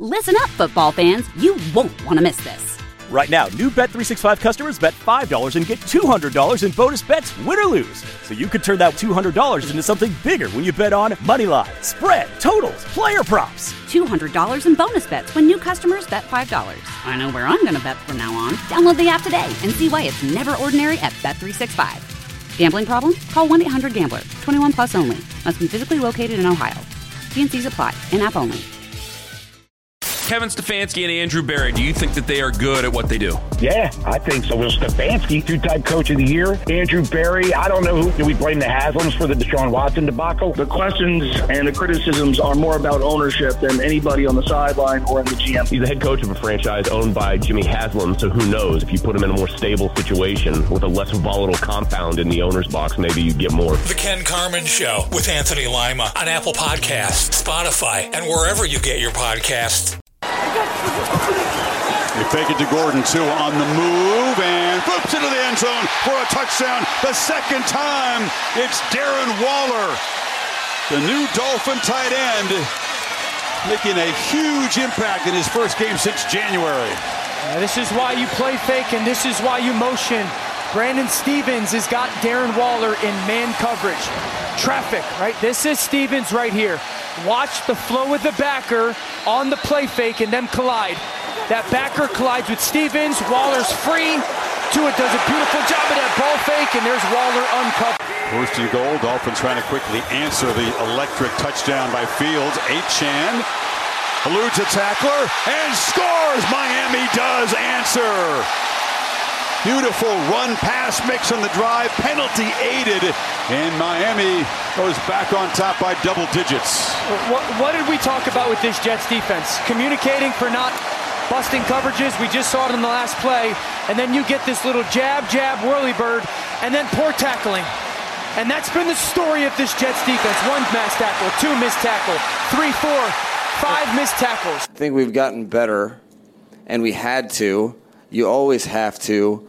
Listen up, football fans. You won't want to miss this. Right now, new Bet365 customers bet $5 and get $200 in bonus bets, win or lose. So you could turn that $200 into something bigger when you bet on money line, spread, totals, player props. $200 in bonus bets when new customers bet $5. I know where I'm going to bet from now on. Download the app today and see why it's never ordinary at Bet365. Gambling problem? Call 1-800-GAMBLER. 21 plus only. Must be physically located in Ohio. T&Cs apply. In-app only. Kevin Stefanski and Andrew Berry, do you think that they are good at what they do? Yeah, I think so. Well, Stefanski, two-time coach of the year. Andrew Berry, I don't know who. Do we blame the Haslams for the Deshaun Watson debacle? The questions and the criticisms are more about ownership than anybody on the sideline or in the GM. He's the head coach of a franchise owned by Jimmy Haslam, so who knows? If you put him in a more stable situation with a less volatile compound in the owner's box, maybe you get more. The Ken Carman Show with Anthony Lima on Apple Podcasts, Spotify, and wherever you get your podcasts. They fake it to Gordon, too, on the move, and flips into the end zone for a touchdown. The second time, it's Darren Waller, the new Dolphin tight end, making a huge impact in his first game since January. This is why you play fake, and this is why you motion. Brandon Stevens has got Darren Waller in man coverage. Traffic, right? This is Stevens right here. Watch the flow of the backer on the play fake and them collide. That backer collides with Stevens. Waller's free. Tua does a beautiful job of that ball fake, and there's Waller uncovered. First and goal. Dolphins trying to quickly answer the electric touchdown by Fields. Achane eludes a tackler and scores. Miami does answer. Beautiful run-pass mix on the drive, penalty aided, and Miami goes back on top by double digits. What did we talk about with this Jets defense? Communicating for not busting coverages. We just saw it in the last play, and then you get this little jab, whirly bird, and then poor tackling. And that's been the story of this Jets defense. 1 missed tackle, 2 missed tackle, 3, 4, 5 missed tackles. I think we've gotten better, and we had to. You always have to.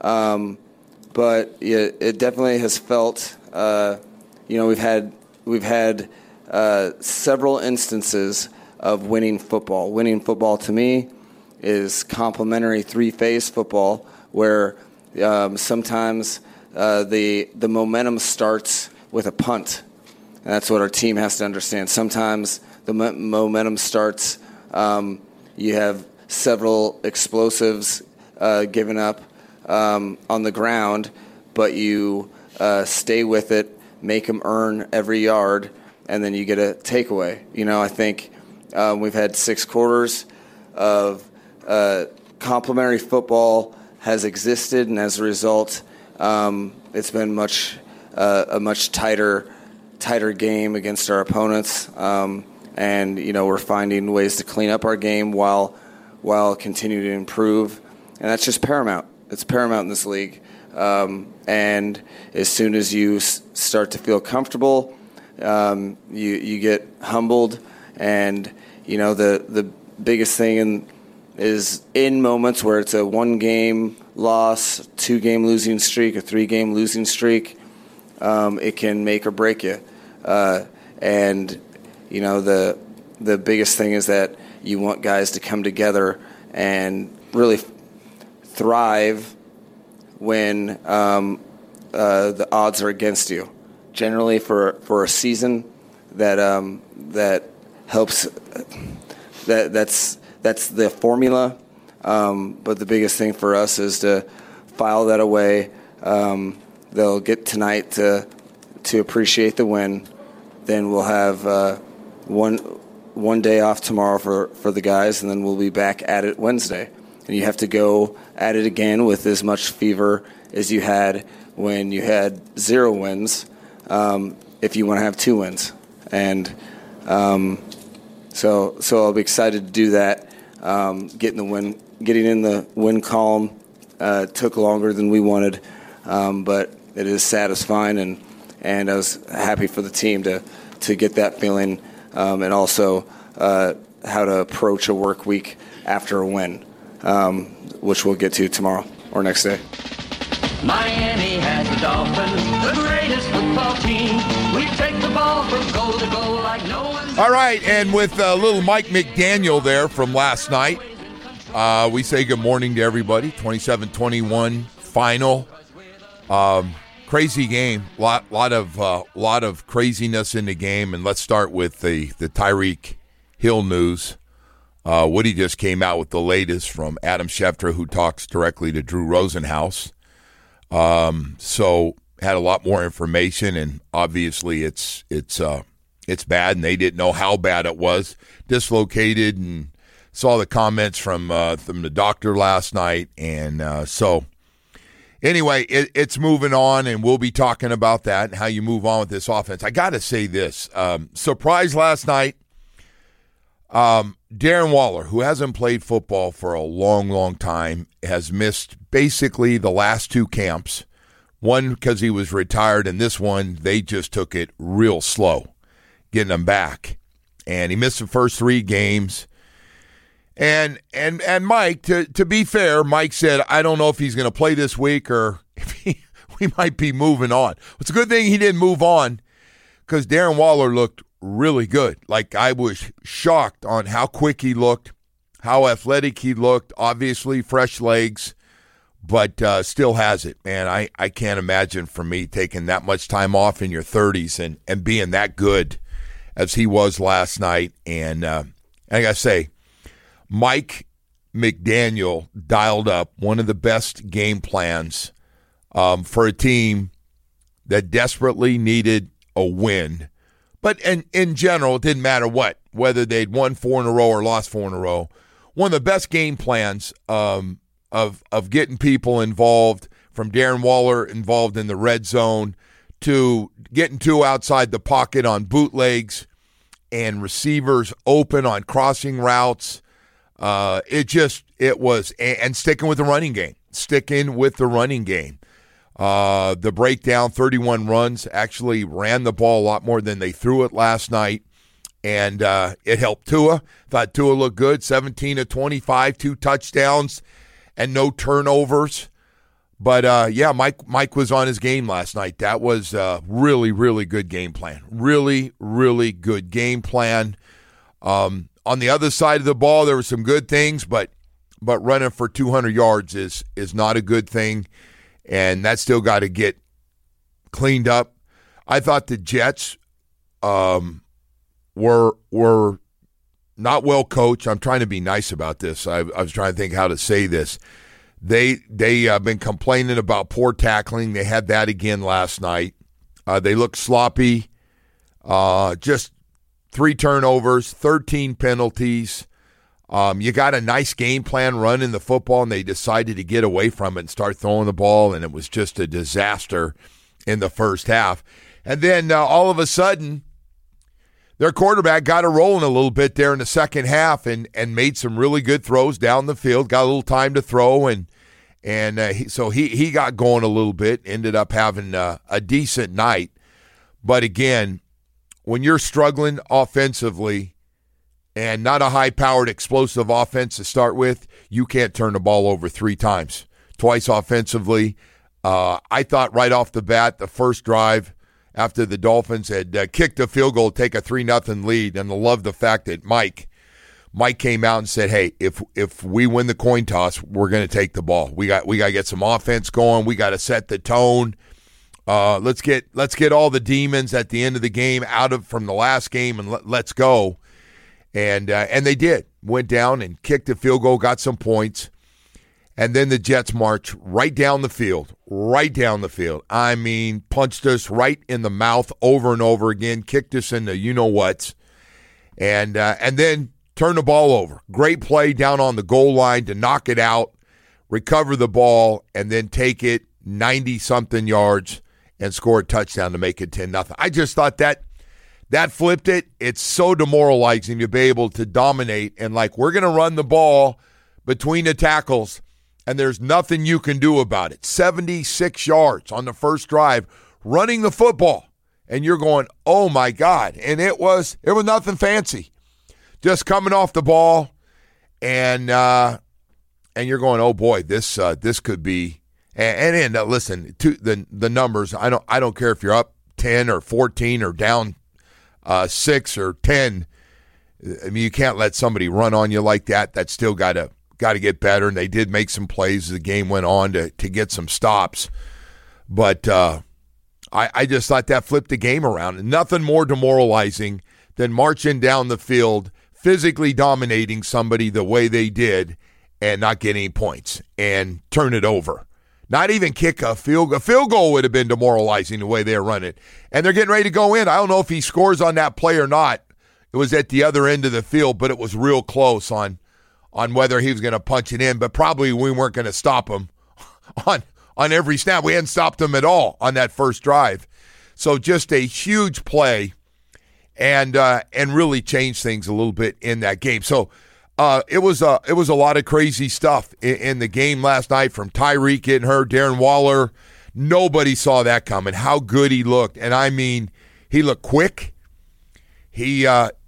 But it definitely has felt, we've had several instances of winning football. Winning football to me is complementary three-phase football, where sometimes the momentum starts with a punt, and that's what our team has to understand. Sometimes the momentum starts. You have several explosives given up on the ground, but you stay with it, make them earn every yard, and then you get a takeaway. I think we've had 6 quarters of complementary football has existed, and as a result, it's been a much tighter game against our opponents. And we're finding ways to clean up our game while continuing to improve, and that's just paramount. It's paramount in this league. And as soon as you start to feel comfortable, you get humbled. And, the biggest thing is in moments where it's a 1-game loss, 2-game losing streak, a 3-game losing streak, it can make or break you. And, the biggest thing is that you want guys to come together and really thrive when the odds are against you. Generally, for a season, that helps. That's the formula. But the biggest thing for us is to file that away. They'll get tonight to appreciate the win. Then we'll have one day off tomorrow for the guys, and then we'll be back at it Wednesday. And you have to go at it again with as much fever as you had when you had 0 wins, if you want to have 2 wins. And so I'll be excited to do that. Getting in the win column took longer than we wanted, but it is satisfying, and I was happy for the team to get that feeling, and also how to approach a work week after a win. Which we'll get to tomorrow or next day. Miami has the Dolphins, the greatest football team. We've take the ball from goal to goal like no one. All right, and with little Mike McDaniel there from last night, we say good morning to everybody. 27-21 final. Crazy game. Lot of craziness in the game, and let's start with the Tyreek Hill news. Woody just came out with the latest from Adam Schefter, who talks directly to Drew Rosenhaus. So had a lot more information, and obviously it's bad, and they didn't know how bad it was. Dislocated, and saw the comments from the doctor last night, and so anyway, it's moving on, and we'll be talking about that and how you move on with this offense. I got to say this. Surprise last night, Darren Waller, who hasn't played football for a long, long time, has missed basically the last two camps. One because he was retired, and this one, they just took it real slow getting him back. And he missed the first 3 games. And Mike, to be fair, Mike said, I don't know if he's going to play this week or if we might be moving on. It's a good thing he didn't move on because Darren Waller looked really good. Like, I was shocked on how quick he looked, how athletic he looked, obviously fresh legs, but still has it. Man, I can't imagine for me taking that much time off in your 30s and being that good as he was last night. And I got to say, Mike McDaniel dialed up one of the best game plans for a team that desperately needed a win. But in general, it didn't matter whether they'd won 4 in a row or lost 4 in a row. One of the best game plans of getting people involved, from Darren Waller involved in the red zone to getting 2 outside the pocket on bootlegs and receivers open on crossing routes. It was, and sticking with the running game. The breakdown, 31 runs, actually ran the ball a lot more than they threw it last night, and it helped Tua. Thought Tua looked good, 17 of 25, 2 touchdowns, and no turnovers. But, yeah, Mike was on his game last night. That was a really, really good game plan. Really, really good game plan. On the other side of the ball, there were some good things, but running for 200 yards is not a good thing, and that's still got to get cleaned up. I thought the Jets were not well coached. I'm trying to be nice about this. I was trying to think how to say this. They been complaining about poor tackling. They had that again last night. They looked sloppy. Just 3 turnovers, 13 penalties. You got a nice game plan running the football, and they decided to get away from it and start throwing the ball, and it was just a disaster in the first half. And then all of a sudden, their quarterback got it rolling a little bit there in the second half and made some really good throws down the field, got a little time to throw, so he got going a little bit, ended up having a decent night. But again, when you're struggling offensively and not a high-powered, explosive offense to start with, you can't turn the ball over 3 times. Twice offensively. I thought right off the bat, the first drive after the Dolphins had kicked a field goal to take a 3-0 lead, and I love the fact that Mike came out and said, hey, if we win the coin toss, we're going to take the ball. We got to get some offense going. We got to set the tone. Let's get all the demons at the end of the game from the last game, and let's go. And they did. Went down and kicked a field goal, got some points, and then the Jets marched right down the field. I mean, punched us right in the mouth over and over again, kicked us in the you-know-whats, and then turned the ball over. Great play down on the goal line to knock it out, recover the ball, and then take it 90-something yards and score a touchdown to make it 10-0. I just thought that flipped it. It's so demoralizing to be able to dominate and we're going to run the ball between the tackles, and there's nothing you can do about it. 76 yards on the first drive, running the football, and you're going, oh my God! And it was nothing fancy, just coming off the ball, and you're going, oh boy, this could be. And listen to the numbers. I don't care if you're up 10 or 14 or down 6 or 10. I mean, you can't let somebody run on you like that. That's still got to get better. And they did make some plays as the game went on to get some stops. But I just thought that flipped the game around. And nothing more demoralizing than marching down the field, physically dominating somebody the way they did and not getting any points and turn it over. Not even kick a field goal. A field goal would have been demoralizing the way they were running. And they're getting ready to go in. I don't know if he scores on that play or not. It was at the other end of the field, but it was real close on whether he was going to punch it in. But probably we weren't going to stop him on every snap. We hadn't stopped him at all on that first drive. So just a huge play and really changed things a little bit in that game. So it was a lot of crazy stuff in the game last night, from Tyreek getting hurt, Darren Waller. Nobody saw that coming. How good he looked. And I mean, he looked quick. He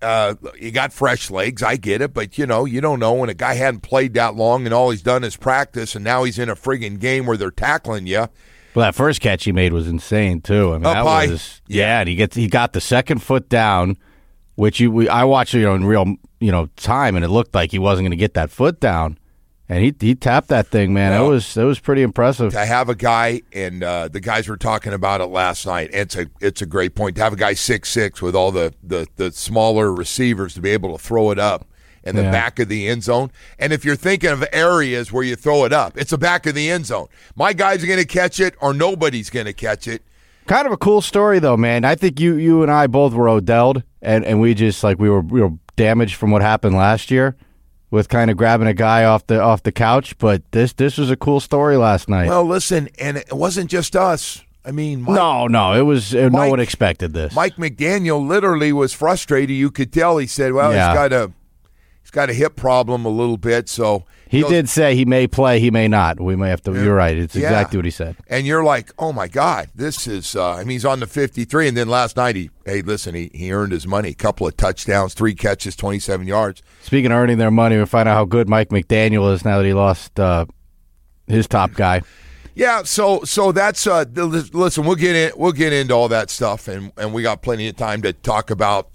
got fresh legs. I get it, but you don't know when a guy hadn't played that long and all he's done is practice, and now he's in a friggin' game where they're tackling you. Well, that first catch he made was insane too. I mean, and he got the second foot down, which I watched in real time, and it looked like he wasn't going to get that foot down. And he tapped that thing, man. It was pretty impressive. To have a guy, and the guys were talking about it last night. It's a great point to have a guy 6'6" with all the smaller receivers to be able to throw it up in the back of the end zone. And if you're thinking of areas where you throw it up, it's the back of the end zone. My guy's going to catch it, or nobody's going to catch it. Kind of a cool story, though, man. I think you and I both were Odell'd, and we just we were damaged from what happened last year, with kind of grabbing a guy off the couch, but this was a cool story last night. Well, listen, and it wasn't just us. I mean, no, it was no one expected this. Mike McDaniel literally was frustrated. You could tell. He said, "Well, he's got a hip problem a little bit." So he did say he may play, he may not. We may have to. You're right. It's exactly what he said. And you're like, "Oh my God, this is." He's on the 53, and then last night he earned his money. A couple of touchdowns, 3 catches, 27 yards. Speaking of earning their money, we'll find out how good Mike McDaniel is now that he lost his top guy. Yeah, so that's listen. We'll get into all that stuff, and we got plenty of time to talk about.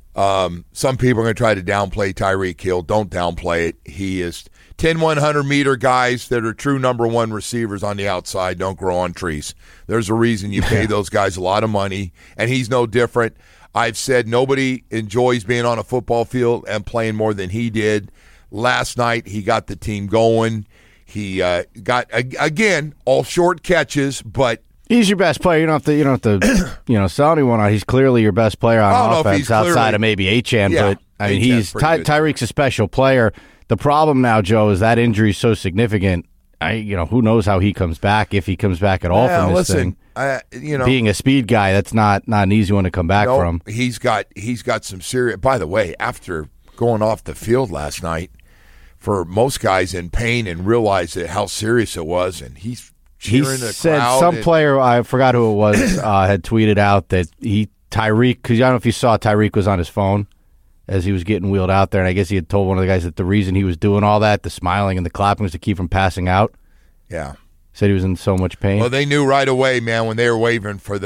Some people are going to try to downplay Tyreek Hill. Don't downplay it. He is 10 100-meter guys that are true number one receivers on the outside don't grow on trees. There's a reason you pay those guys a lot of money, and he's no different. I've said nobody enjoys being on a football field and playing more than he did. Last night, he got the team going. He got, again, all short catches, but he's your best player. You don't have to sell anyone on. He's clearly your best player on offense outside of maybe Achane. Yeah, but I mean, Tyreek's a special player. The problem now, Joe, is that injury is so significant. Who knows how he comes back, if he comes back at all from this thing. Being a speed guy, that's not an easy one to come back from. He's got some serious. By the way, after going off the field last night, for most guys in pain and realize how serious it was, and he's cheering the said crowd. Some player, I forgot who it was, had tweeted out that Tyreek, because I don't know if you saw, Tyreek was on his phone as he was getting wheeled out there, and I guess he had told one of the guys that the reason he was doing all that, the smiling and the clapping, was to keep from passing out. Yeah. Said he was in so much pain. Well, they knew right away, man, when they were waving for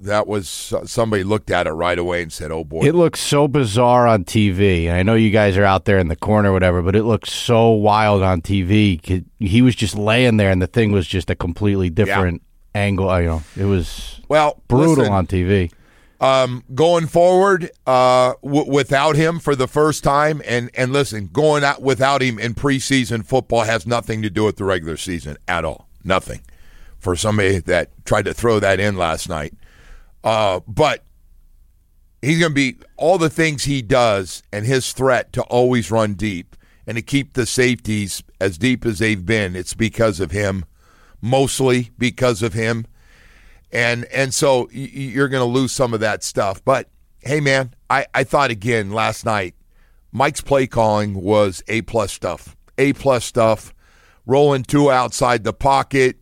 somebody looked at it right away and said, oh, boy. It looks so bizarre on TV. And I know you guys are out there in the corner or whatever, but it looks so wild on TV. He was just laying there, and the thing was just a completely different angle. It was brutal on TV. Going forward, without him for the first time, and listen, going out without him in preseason football has nothing to do with the regular season at all. Nothing. For somebody that tried to throw that in last night. But he's going to be all the things he does, and his threat to always run deep and to keep the safeties as deep as they've been. It's because of him, mostly because of him. And so you're going to lose some of that stuff. But, hey, man, I thought again last night, Mike's play calling was A-plus stuff. A-plus stuff, rolling 2 outside the pocket,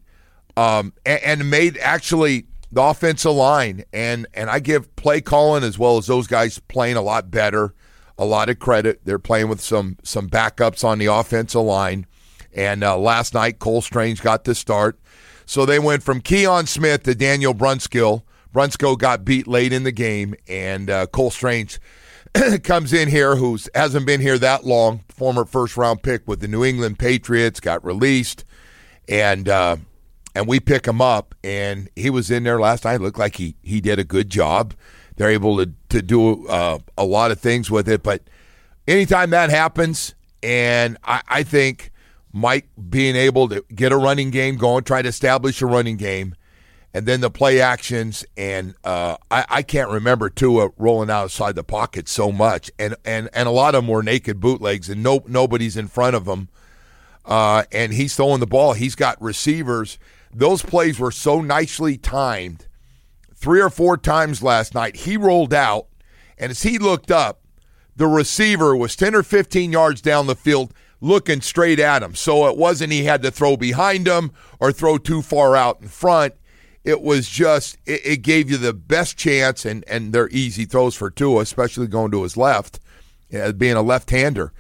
and made actually the offensive line. And I give play calling as well as those guys playing a lot better, a lot of credit. They're playing with some backups on the offensive line. And last night, Cole Strange got the start. So they went from Keon Smith to Daniel Brunskill. Brunskill got beat late in the game, and Cole Strange comes in here, who hasn't been here that long, former first-round pick with the New England Patriots, got released, and we pick him up, and he was in there last night. Looked like he did a good job. They're able to do a lot of things with it, but anytime that happens, and I think Mike being able to get a running game going, try to establish a running game, and then the play actions, and I can't remember Tua rolling outside the pocket so much, and a lot of them were naked bootlegs, and nobody's in front of him, and he's throwing the ball. He's got receivers. Those plays were so nicely timed. 3 or 4 times last night, he rolled out, and as he looked up, the receiver was 10 or 15 yards down the field looking straight at him. So it wasn't he had to throw behind him or throw too far out in front. It was just, it gave you the best chance, and they're easy throws for Tua, especially going to his left, being a left-hander.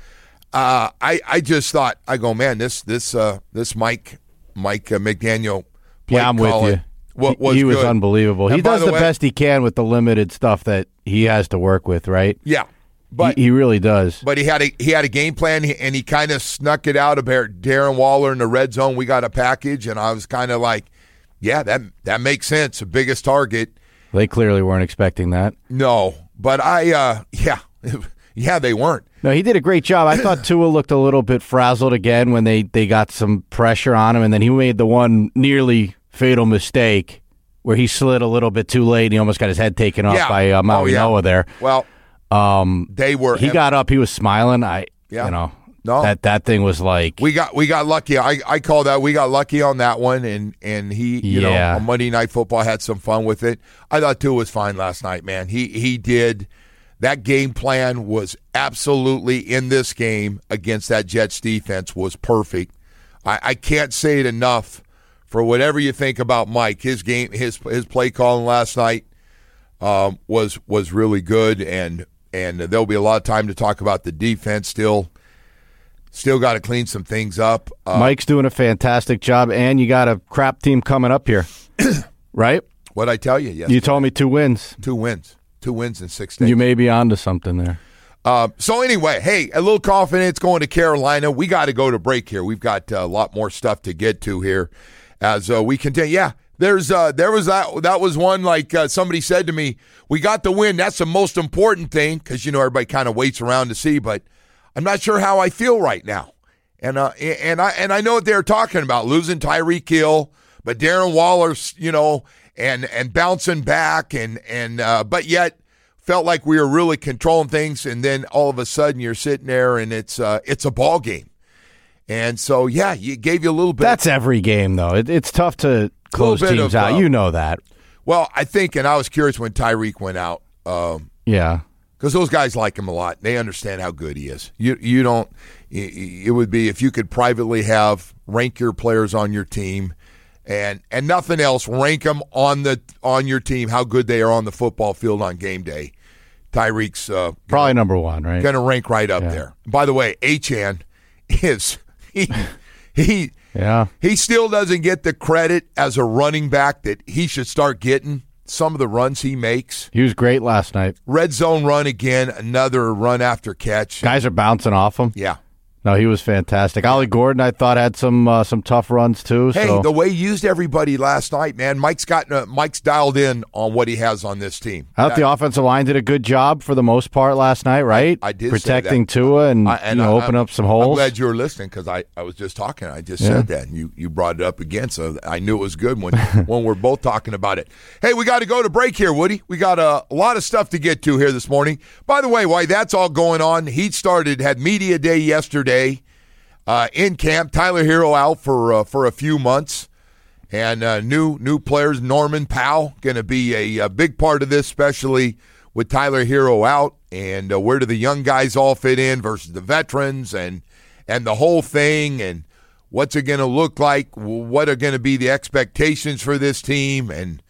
I just thought, I go, man, this Mike McDaniel play I'm calling, with you. He was unbelievable. And he does the best he can with the limited stuff that he has to work with, right? Yeah, but he really does. But he had a game plan, and he kind of snuck it out about Darren Waller in the red zone. We got a package, and I was kind of like, yeah, that makes sense. The biggest target. They clearly weren't expecting that. No, but yeah, they weren't. No, he did a great job. I thought Tua looked a little bit frazzled again when they got some pressure on him, and then he made the one nearly fatal mistake where he slid a little bit too late and he almost got his head taken off by Maui Noah there. Well, they were. He got up. He was smiling. That thing was like we got lucky. I call that we got lucky on that one, and he you know on Monday Night Football had some fun with it. I thought Tua was fine last night, man. He did. That game plan was absolutely in this game against that Jets defense was perfect. I can't say it enough. For whatever you think about Mike, his play calling last night was really good, and there'll be a lot of time to talk about the defense. Still got to clean some things up. Mike's doing a fantastic job, and you got a crap team coming up here, right? What'd I tell you? Yesterday? You told me 2 wins. 2 wins. 2 wins in 6 days. You may be onto something there. So anyway, hey, a little confidence going to Carolina. We got to go to break here. We've got a lot more stuff to get to here. As we continue, there was that was one like somebody said to me, we got the win. That's the most important thing because everybody kind of waits around to see. But I'm not sure how I feel right now, and I know what they're talking about losing Tyreek Hill, but Darren Waller, and bouncing back and but yet felt like we were really controlling things, and then all of a sudden you're sitting there and it's a ball game. And so, you gave you a little bit. That's every game, though. It's tough to close teams out. You know that. Well, I think, and I was curious when Tyreek went out. Because those guys like him a lot. They understand how good he is. You don't. It would be if you could privately rank your players on your team, and nothing else. Rank them on your team how good they are on the football field on game day. Tyreek's probably number 1, right? Going to rank right up there. By the way, Achane is. He still doesn't get the credit as a running back that he should start getting. Some of the runs he makes. He was great last night. Red zone run again, another run after catch. Guys are bouncing off him. Yeah. No, he was fantastic. Ollie Gordon, I thought, had some tough runs too. Hey, the way he used everybody last night, man. Mike's dialed in on what he has on this team. I thought the offensive line did a good job for the most part last night, right? I did protecting Tua and open up some holes. I'm glad you were listening because I was just talking. I just said that, and you brought it up again, so I knew it was good when we're both talking about it. Hey, we got to go to break here, Woody. We got a lot of stuff to get to here this morning. By the way, while that's all going on, had media day yesterday. In camp, Tyler Hero out for a few months, and new players. Norman Powell going to be a big part of this, especially with Tyler Hero out. And where do the young guys all fit in versus the veterans, and the whole thing, and what's it going to look like? What are going to be the expectations for this team? And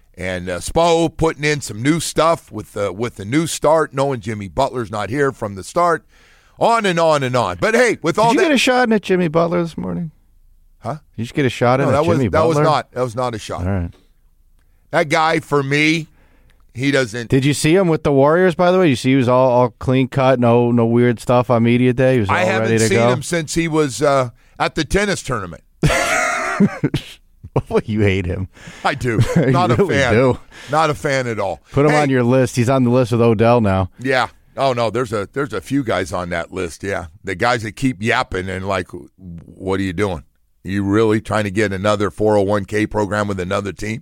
Spo putting in some new stuff with the new start, knowing Jimmy Butler's not here from the start. On and on and on. But hey, with all that. Did you get a shot at Jimmy Butler this morning? Huh? Did you just get a shot at Jimmy Butler? That was not a shot. All right. That guy, for me, he doesn't. Did you see him with the Warriors, by the way? You see he was all clean cut, no weird stuff on media day? He was all ready to go? I haven't seen him since he was at the tennis tournament. Well, you hate him. I do. Not a fan. Do. Not a fan at all. Put him on your list. He's on the list with Odell now. Yeah. Oh, no, there's a few guys on that list, yeah. The guys that keep yapping and like, what are you doing? Are you really trying to get another 401k program with another team?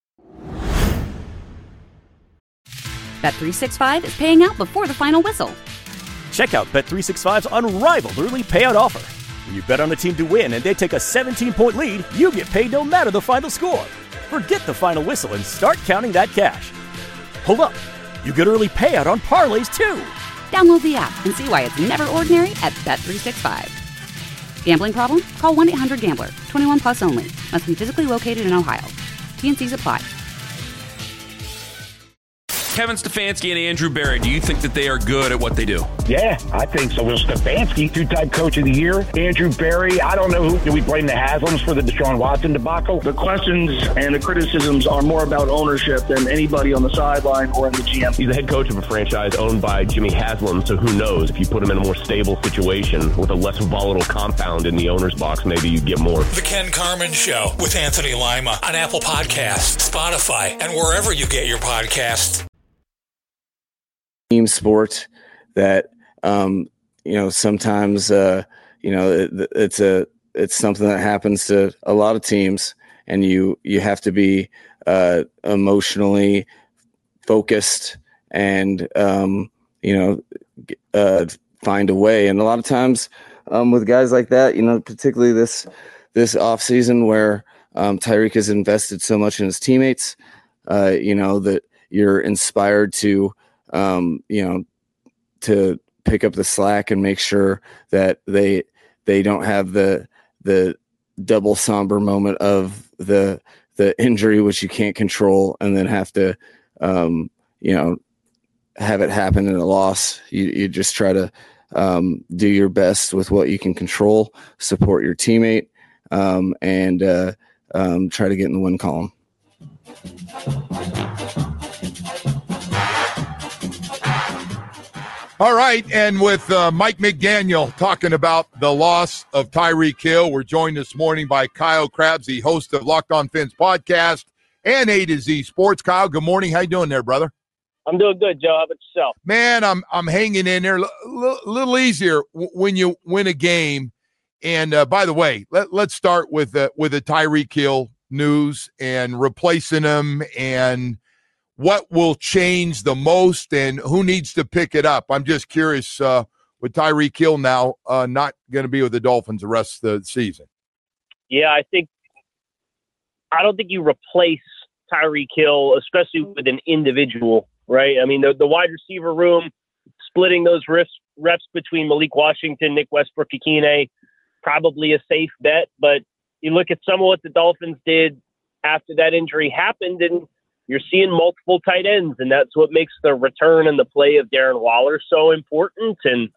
Bet365 is paying out before the final whistle. Check out Bet365's unrivaled early payout offer. When you bet on a team to win and they take a 17-point lead, you get paid no matter the final score. Forget the final whistle and start counting that cash. Hold up. You get early payout on parlays, too. Download the app and see why it's never ordinary at Bet365. Gambling problem? Call 1-800-GAMBLER. 21 plus only. Must be physically located in Ohio. T&Cs apply. Kevin Stefanski and Andrew Berry, do you think that they are good at what they do? Yeah, I think so. Will Stefanski, two-time coach of the year. Andrew Berry, I don't know who. Do we blame the Haslams for the Deshaun Watson debacle? The questions and the criticisms are more about ownership than anybody on the sideline or in the GM. He's the head coach of a franchise owned by Jimmy Haslam, so who knows? If you put him in a more stable situation with a less volatile compound in the owner's box, maybe you get more. The Ken Carman Show with Anthony Lima on Apple Podcasts, Spotify, and wherever you get your podcasts. Team sport that sometimes it's something that happens to a lot of teams, and you have to be emotionally focused and find a way. And a lot of times with guys like that, particularly this off season where Tyreek has invested so much in his teammates, that you're inspired to to pick up the slack and make sure that they don't have the double somber moment of the injury, which you can't control, and then have to, have it happen in a loss. You just try to do your best with what you can control, support your teammate, and try to get in the win column. All right, and with Mike McDaniel talking about the loss of Tyreek Hill, we're joined this morning by Kyle Krabs, the host of Locked On Fins podcast and A to Z Sports. Kyle, good morning. How you doing there, brother? I'm doing good, Joe. How about yourself? Man, I'm hanging in there. A little easier when you win a game. And by the way, let's start with the Tyreek Hill news and replacing him and what will change the most and who needs to pick it up. I'm just curious with Tyreek Hill now not going to be with the Dolphins the rest of the season. Yeah, I don't think you replace Tyreek Hill, especially with an individual, right? I mean, the wide receiver room, splitting those reps between Malik Washington, Nick Westbrook-Ikhine, probably a safe bet. But you look at some of what the Dolphins did after that injury happened, and you're seeing multiple tight ends, and that's what makes the return and the play of Darren Waller so important. And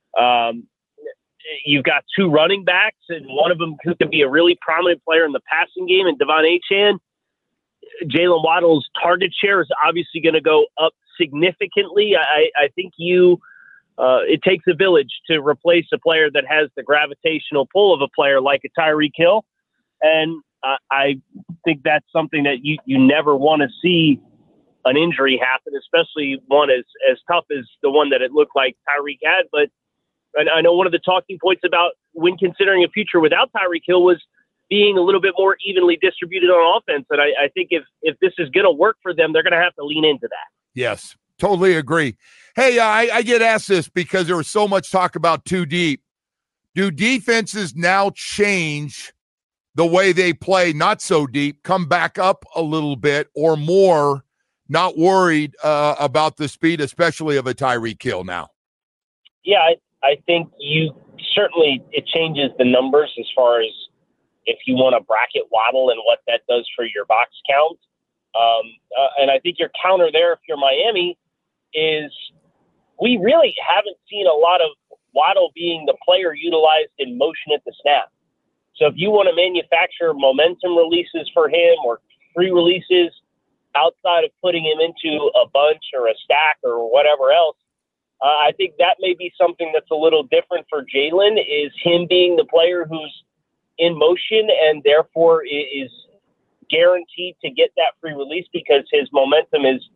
you've got two running backs, and one of them could be a really prominent player in the passing game, and Devon Achane. Jalen Waddle's target share is obviously going to go up significantly. I think it takes a village to replace a player that has the gravitational pull of a player like a Tyreek Hill. And I think that's something that you never want to see an injury happen, especially one as tough as the one that it looked like Tyreek had. But I know one of the talking points about when considering a future without Tyreek Hill was being a little bit more evenly distributed on offense. And I think if this is going to work for them, they're going to have to lean into that. Yes, totally agree. Hey, I get asked this because there was so much talk about too deep. Do defenses now change the way they play, not so deep, come back up a little bit or more, not worried about the speed, especially of a Tyreek Hill now? Yeah, I think it changes the numbers as far as if you want to bracket Waddle and what that does for your box count. And I think your counter there, if you're Miami, is we really haven't seen a lot of Waddle being the player utilized in motion at the snap. So if you want to manufacture momentum releases for him or free releases, outside of putting him into a bunch or a stack or whatever else. I think that may be something that's a little different for Jalen, is him being the player who's in motion and therefore is guaranteed to get that free release because his momentum is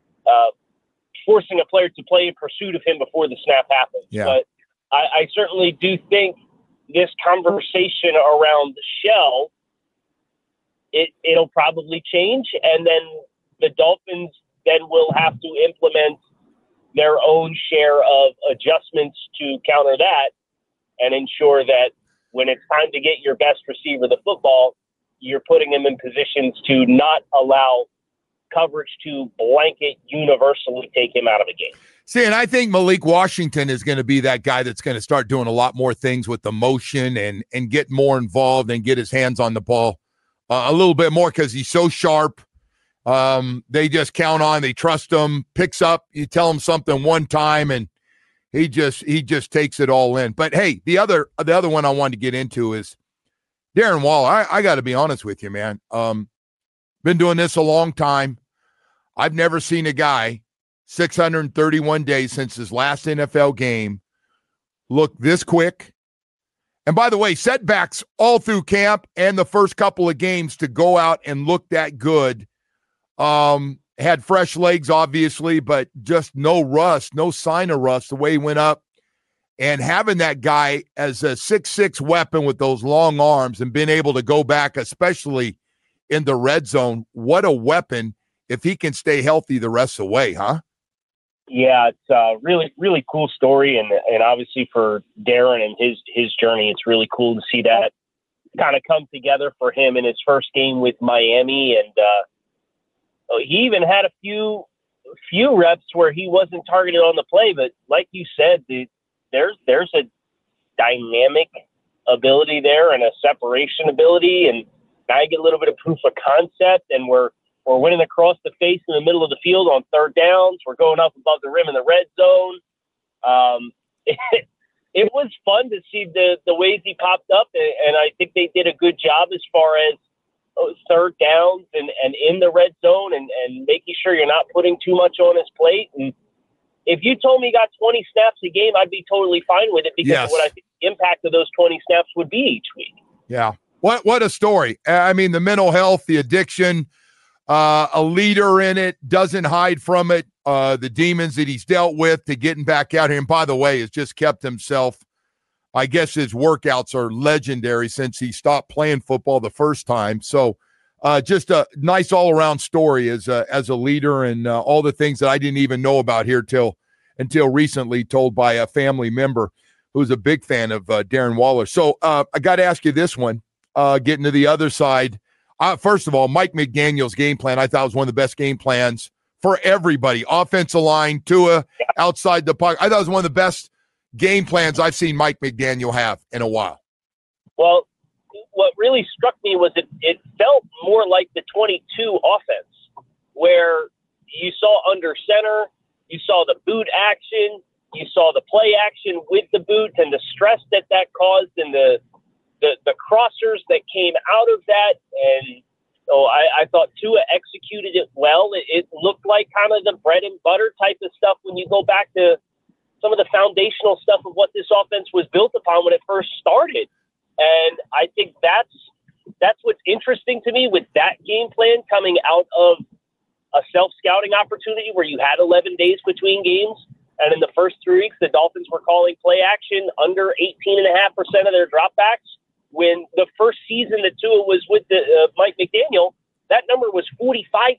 forcing a player to play in pursuit of him before the snap happens. Yeah. But I certainly do think this conversation around Shell, it'll probably change, and then the Dolphins then will have to implement their own share of adjustments to counter that and ensure that when it's time to get your best receiver the football, you're putting him in positions to not allow coverage to blanket universally take him out of a game. See, and I think Malik Washington is going to be that guy that's going to start doing a lot more things with the motion and get more involved and get his hands on the ball a little bit more because he's so sharp. They just count on, they trust him, picks up, you tell him something one time, and he just takes it all in. But hey, the other one I wanted to get into is Darren Waller. I got to be honest with you, man. Been doing this a long time. I've never seen a guy 631 days since his last NFL game look this quick. And by the way, setbacks all through camp and the first couple of games to go out and look that good. Had fresh legs, obviously, but just no rust, no sign of rust the way he went up. And having that guy as a 6'6" weapon with those long arms and being able to go back, especially in the red zone, what a weapon if he can stay healthy the rest of the way, huh? Yeah, it's a really, really cool story. And obviously for Darren and his journey, it's really cool to see that kind of come together for him in his first game with Miami. And he even had a few reps where he wasn't targeted on the play. But like you said, there's a dynamic ability there and a separation ability. And now you get a little bit of proof of concept. And we're winning across the face in the middle of the field on third downs. We're going up above the rim in the red zone. It was fun to see the ways he popped up. And I think they did a good job as far as third downs and in the red zone and making sure you're not putting too much on his plate. And if you told me he got 20 snaps a game, I'd be totally fine with it because of what I think the impact of those 20 snaps would be each week. Yeah. What a story. I mean, the mental health, the addiction, a leader in it, doesn't hide from it, the demons that he's dealt with to getting back out here. And by the way, has just kept himself. I guess his workouts are legendary since he stopped playing football the first time. So just a nice all-around story as a leader and all the things that I didn't even know about here until recently, told by a family member who's a big fan of Darren Waller. So I got to ask you this one, getting to the other side. First of all, Mike McDaniel's game plan, I thought was one of the best game plans for everybody. Offensive line, Tua, outside the pocket. I thought it was one of the best game plans I've seen Mike McDaniel have in a while. Well, what really struck me was it felt more like the 22 offense, where you saw under center, you saw the boot action, you saw the play action with the boot and the stress that caused and the crossers that came out of that. And so I thought Tua executed it well. It looked like kind of the bread and butter type of stuff when you go back to some of the foundational stuff of what this offense was built upon when it first started. And I think that's what's interesting to me with that game plan coming out of a self-scouting opportunity where you had 11 days between games. And in the first 3 weeks, the Dolphins were calling play action under 18.5% of their dropbacks. When the first season that Tua was with Mike McDaniel, that number was 45%.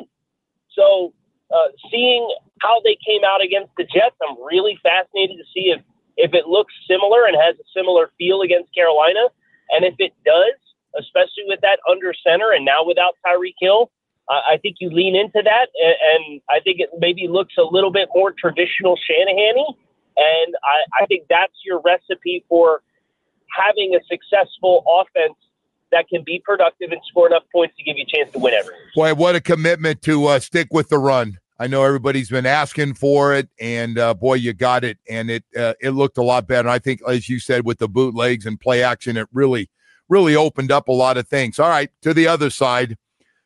So seeing how they came out against the Jets, I'm really fascinated to see if it looks similar and has a similar feel against Carolina. And if it does, especially with that under center and now without Tyreek Hill, I think you lean into that. And I think it maybe looks a little bit more traditional Shanahan-y. And I think that's your recipe for having a successful offense that can be productive and score enough points to give you a chance to win every year. Boy, what a commitment to stick with the run. I know everybody's been asking for it, and boy, you got it, and it looked a lot better. I think, as you said, with the bootlegs and play action, it really, really opened up a lot of things. All right, to the other side,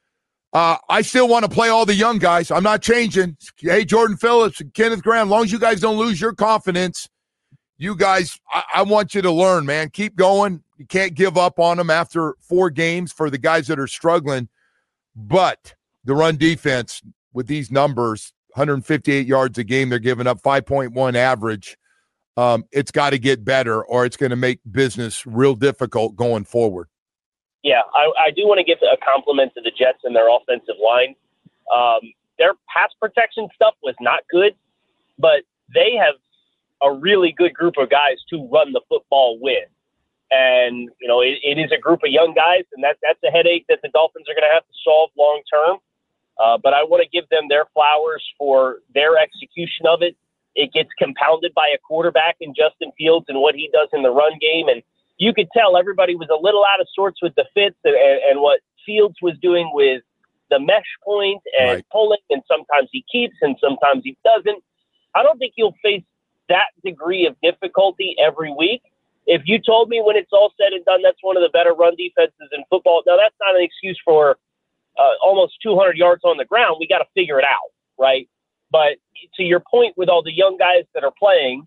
I still want to play all the young guys. I'm not changing. Hey, Jordan Phillips, Kenneth Graham, as long as you guys don't lose your confidence, you guys, I want you to learn, man. Keep going. You can't give up on them after 4 games for the guys that are struggling. But the run defense with these numbers, 158 yards a game, they're giving up 5.1 average. It's got to get better or it's going to make business real difficult going forward. Yeah, I do want to give a compliment to the Jets and their offensive line. Their pass protection stuff was not good, but they have a really good group of guys to run the football with. And, you know, it is a group of young guys, and that's a headache that the Dolphins are going to have to solve long term. But I want to give them their flowers for their execution of it. It gets compounded by a quarterback in Justin Fields and what he does in the run game. And you could tell everybody was a little out of sorts with the fits and what Fields was doing with the mesh point and pulling, and sometimes he keeps and sometimes he doesn't. I don't think you'll face that degree of difficulty every week. If you told me when it's all said and done, that's one of the better run defenses in football. Now, that's not an excuse for almost 200 yards on the ground. We got to figure it out, right? But to your point with all the young guys that are playing,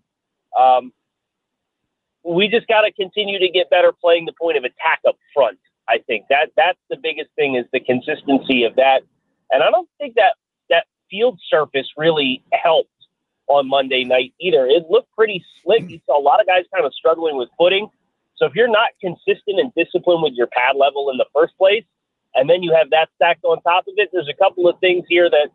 we just got to continue to get better playing the point of attack up front. I think that's the biggest thing, is the consistency of that. And I don't think that field surface really helped on Monday night either. It looked pretty slick. You saw a lot of guys kind of struggling with footing. So if you're not consistent and disciplined with your pad level in the first place, and then you have that stacked on top of it, there's a couple of things here that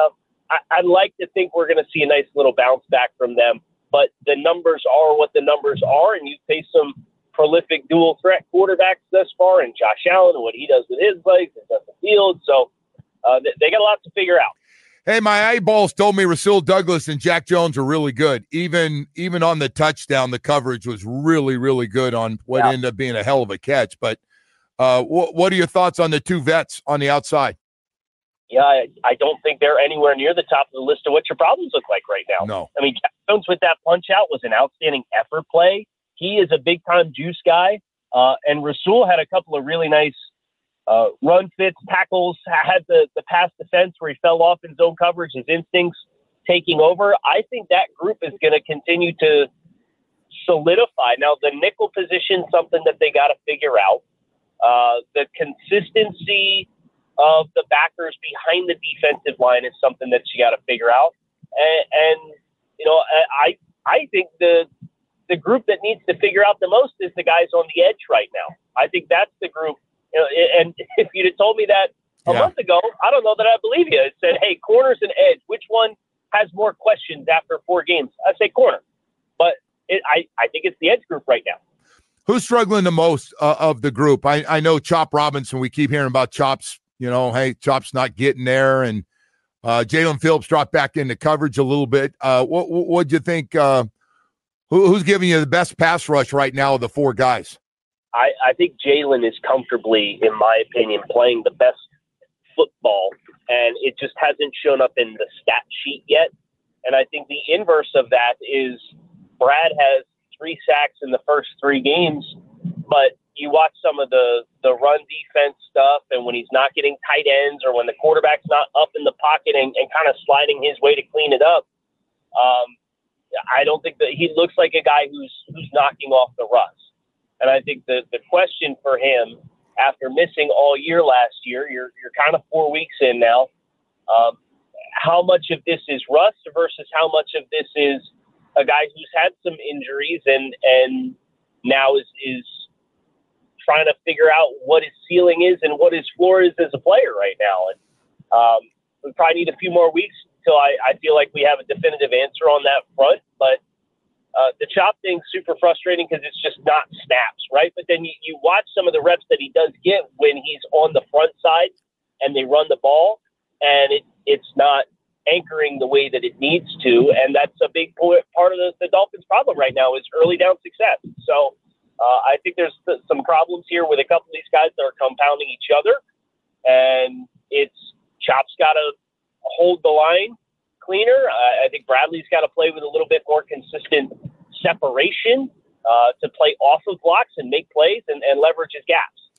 I'd like to think we're going to see a nice little bounce back from them. But the numbers are what the numbers are, and you face some prolific dual threat quarterbacks thus far, and Josh Allen and what he does with his legs and Justin Fields. So they got a lot to figure out. Hey, my eyeballs told me Rasul Douglas and Jack Jones are really good. Even on the touchdown, the coverage was really, really good on what ended up being a hell of a catch. But what are your thoughts on the 2 vets on the outside? Yeah, I don't think they're anywhere near the top of the list of what your problems look like right now. No. I mean, Jack Jones with that punch out was an outstanding effort play. He is a big-time juice guy. And Rasul had a couple of really nice run fits, tackles, had the pass defense where he fell off in zone coverage, his instincts taking over. I think that group is going to continue to solidify. Now, the nickel position, something that they got to figure out. The consistency of the backers behind the defensive line is something that you got to figure out. And you know, I think the group that needs to figure out the most is the guys on the edge right now. I think that's the group. You know, and if you'd have told me that a month ago, I don't know that I believe you. It said, hey, corners and edge, which one has more questions after 4 games? I say corner. But I think it's the edge group right now. Who's struggling the most of the group? I know Chop Robinson. We keep hearing about Chop's, you know, hey, Chop's not getting there. And Jalen Phillips dropped back into coverage a little bit. What'd you think? Who's giving you the best pass rush right now of the 4 guys? I think Jalen is comfortably, in my opinion, playing the best football, and it just hasn't shown up in the stat sheet yet. And I think the inverse of that is Brad has 3 sacks in the first 3 games, but you watch some of the run defense stuff, and when he's not getting tight ends or when the quarterback's not up in the pocket and kind of sliding his way to clean it up, I don't think that he looks like a guy who's knocking off the rust. And I think the question for him, after missing all year last year, you're kind of 4 weeks in now, how much of this is rust versus how much of this is a guy who's had some injuries and now is trying to figure out what his ceiling is and what his floor is as a player right now. And we probably need a few more weeks until I feel like we have a definitive answer on that front. But the Chop thing's super frustrating because it's just not snaps, right? But then you watch some of the reps that he does get when he's on the front side and they run the ball, and it's not anchoring the way that it needs to. And that's a big part of the Dolphins' problem right now is early down success. So I think there's some problems here with a couple of these guys that are compounding each other. And it's Chop's got to hold the line cleaner. I think Bradley's got to play with a little bit more consistent separation to play off of blocks and make plays and leverage his gaps.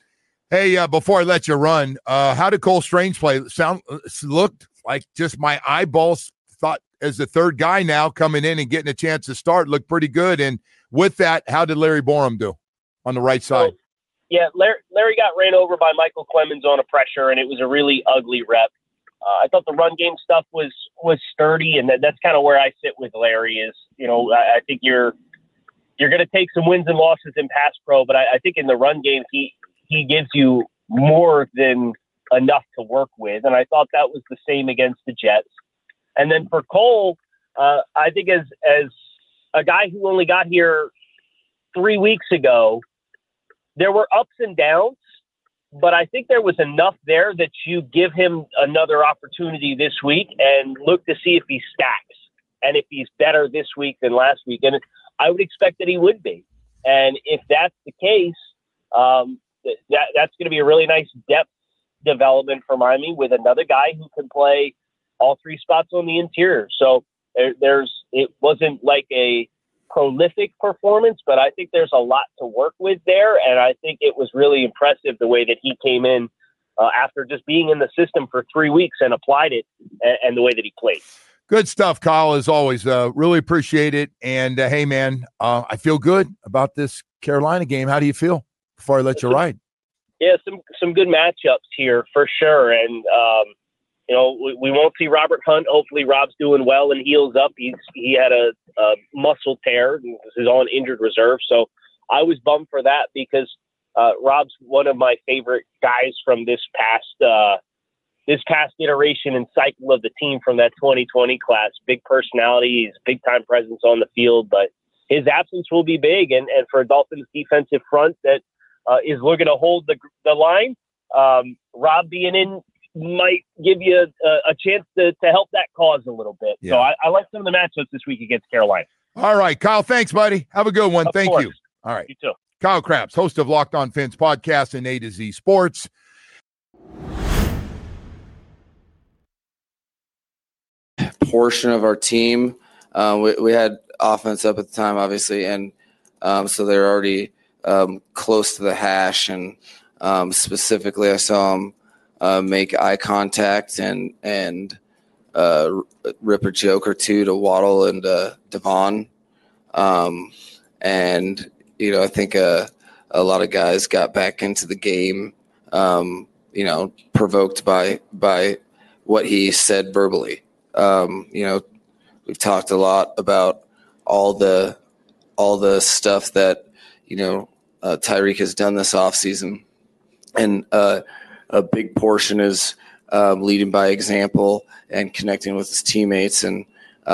Hey, before I let you run, how did Cole Strange play? Looked like just my eyeballs thought as the third guy now coming in and getting a chance to start looked pretty good. And with that, how did Larry Borum do on the right side? Yeah, Larry got ran over by Michael Clemens on a pressure, and it was a really ugly rep. I thought the run game stuff was sturdy, and that's kind of where I sit with Larry is, I think you're going to take some wins and losses in pass pro, but I think in the run game, he gives you more than enough to work with. And I thought that was the same against the Jets. And then for Cole, I think as a guy who only got here 3 weeks ago, there were ups and downs, but I think there was enough there that you give him another opportunity this week and look to see if he stacks and if he's better this week than last week. And I would expect that he would be. And if that's the case, that's going to be a really nice depth development for Miami with another guy who can play all three spots on the interior. So it wasn't like a prolific performance, but I think there's a lot to work with there. And I think it was really impressive the way that he came in after just being in the system for 3 weeks and applied it and the way that he played. Good stuff, Kyle, as always. Really appreciate it. And, hey, man, I feel good about this Carolina game. How do you feel before I let you ride? Yeah, some good matchups here for sure. And, we won't see Robert Hunt. Hopefully Rob's doing well and heals up. He had a muscle tear and is on injured reserve. So I was bummed for that because Rob's one of my favorite guys from this past iteration and cycle of the team from that 2020 class. Big personality, he's big time presence on the field, but his absence will be big. And for a Dolphins defensive front that is looking to hold the line, Rob being in might give you a chance to help that cause a little bit. Yeah. So I like some of the matchups this week against Carolina. All right, Kyle, thanks, buddy. Have a good one. Thank you. All right. You too. Kyle Crabbs, host of Locked On Fins podcast and A to Z Sports. Portion of our team, we had offense up at the time, obviously, and so they're already close to the hash. And specifically, I saw them make eye contact and rip a joke or two to Waddle and Devon. And, I think a lot of guys got back into the game, provoked by what he said verbally. We've talked a lot about all the stuff that, Tyreek has done this offseason. And a big portion is leading by example and connecting with his teammates. And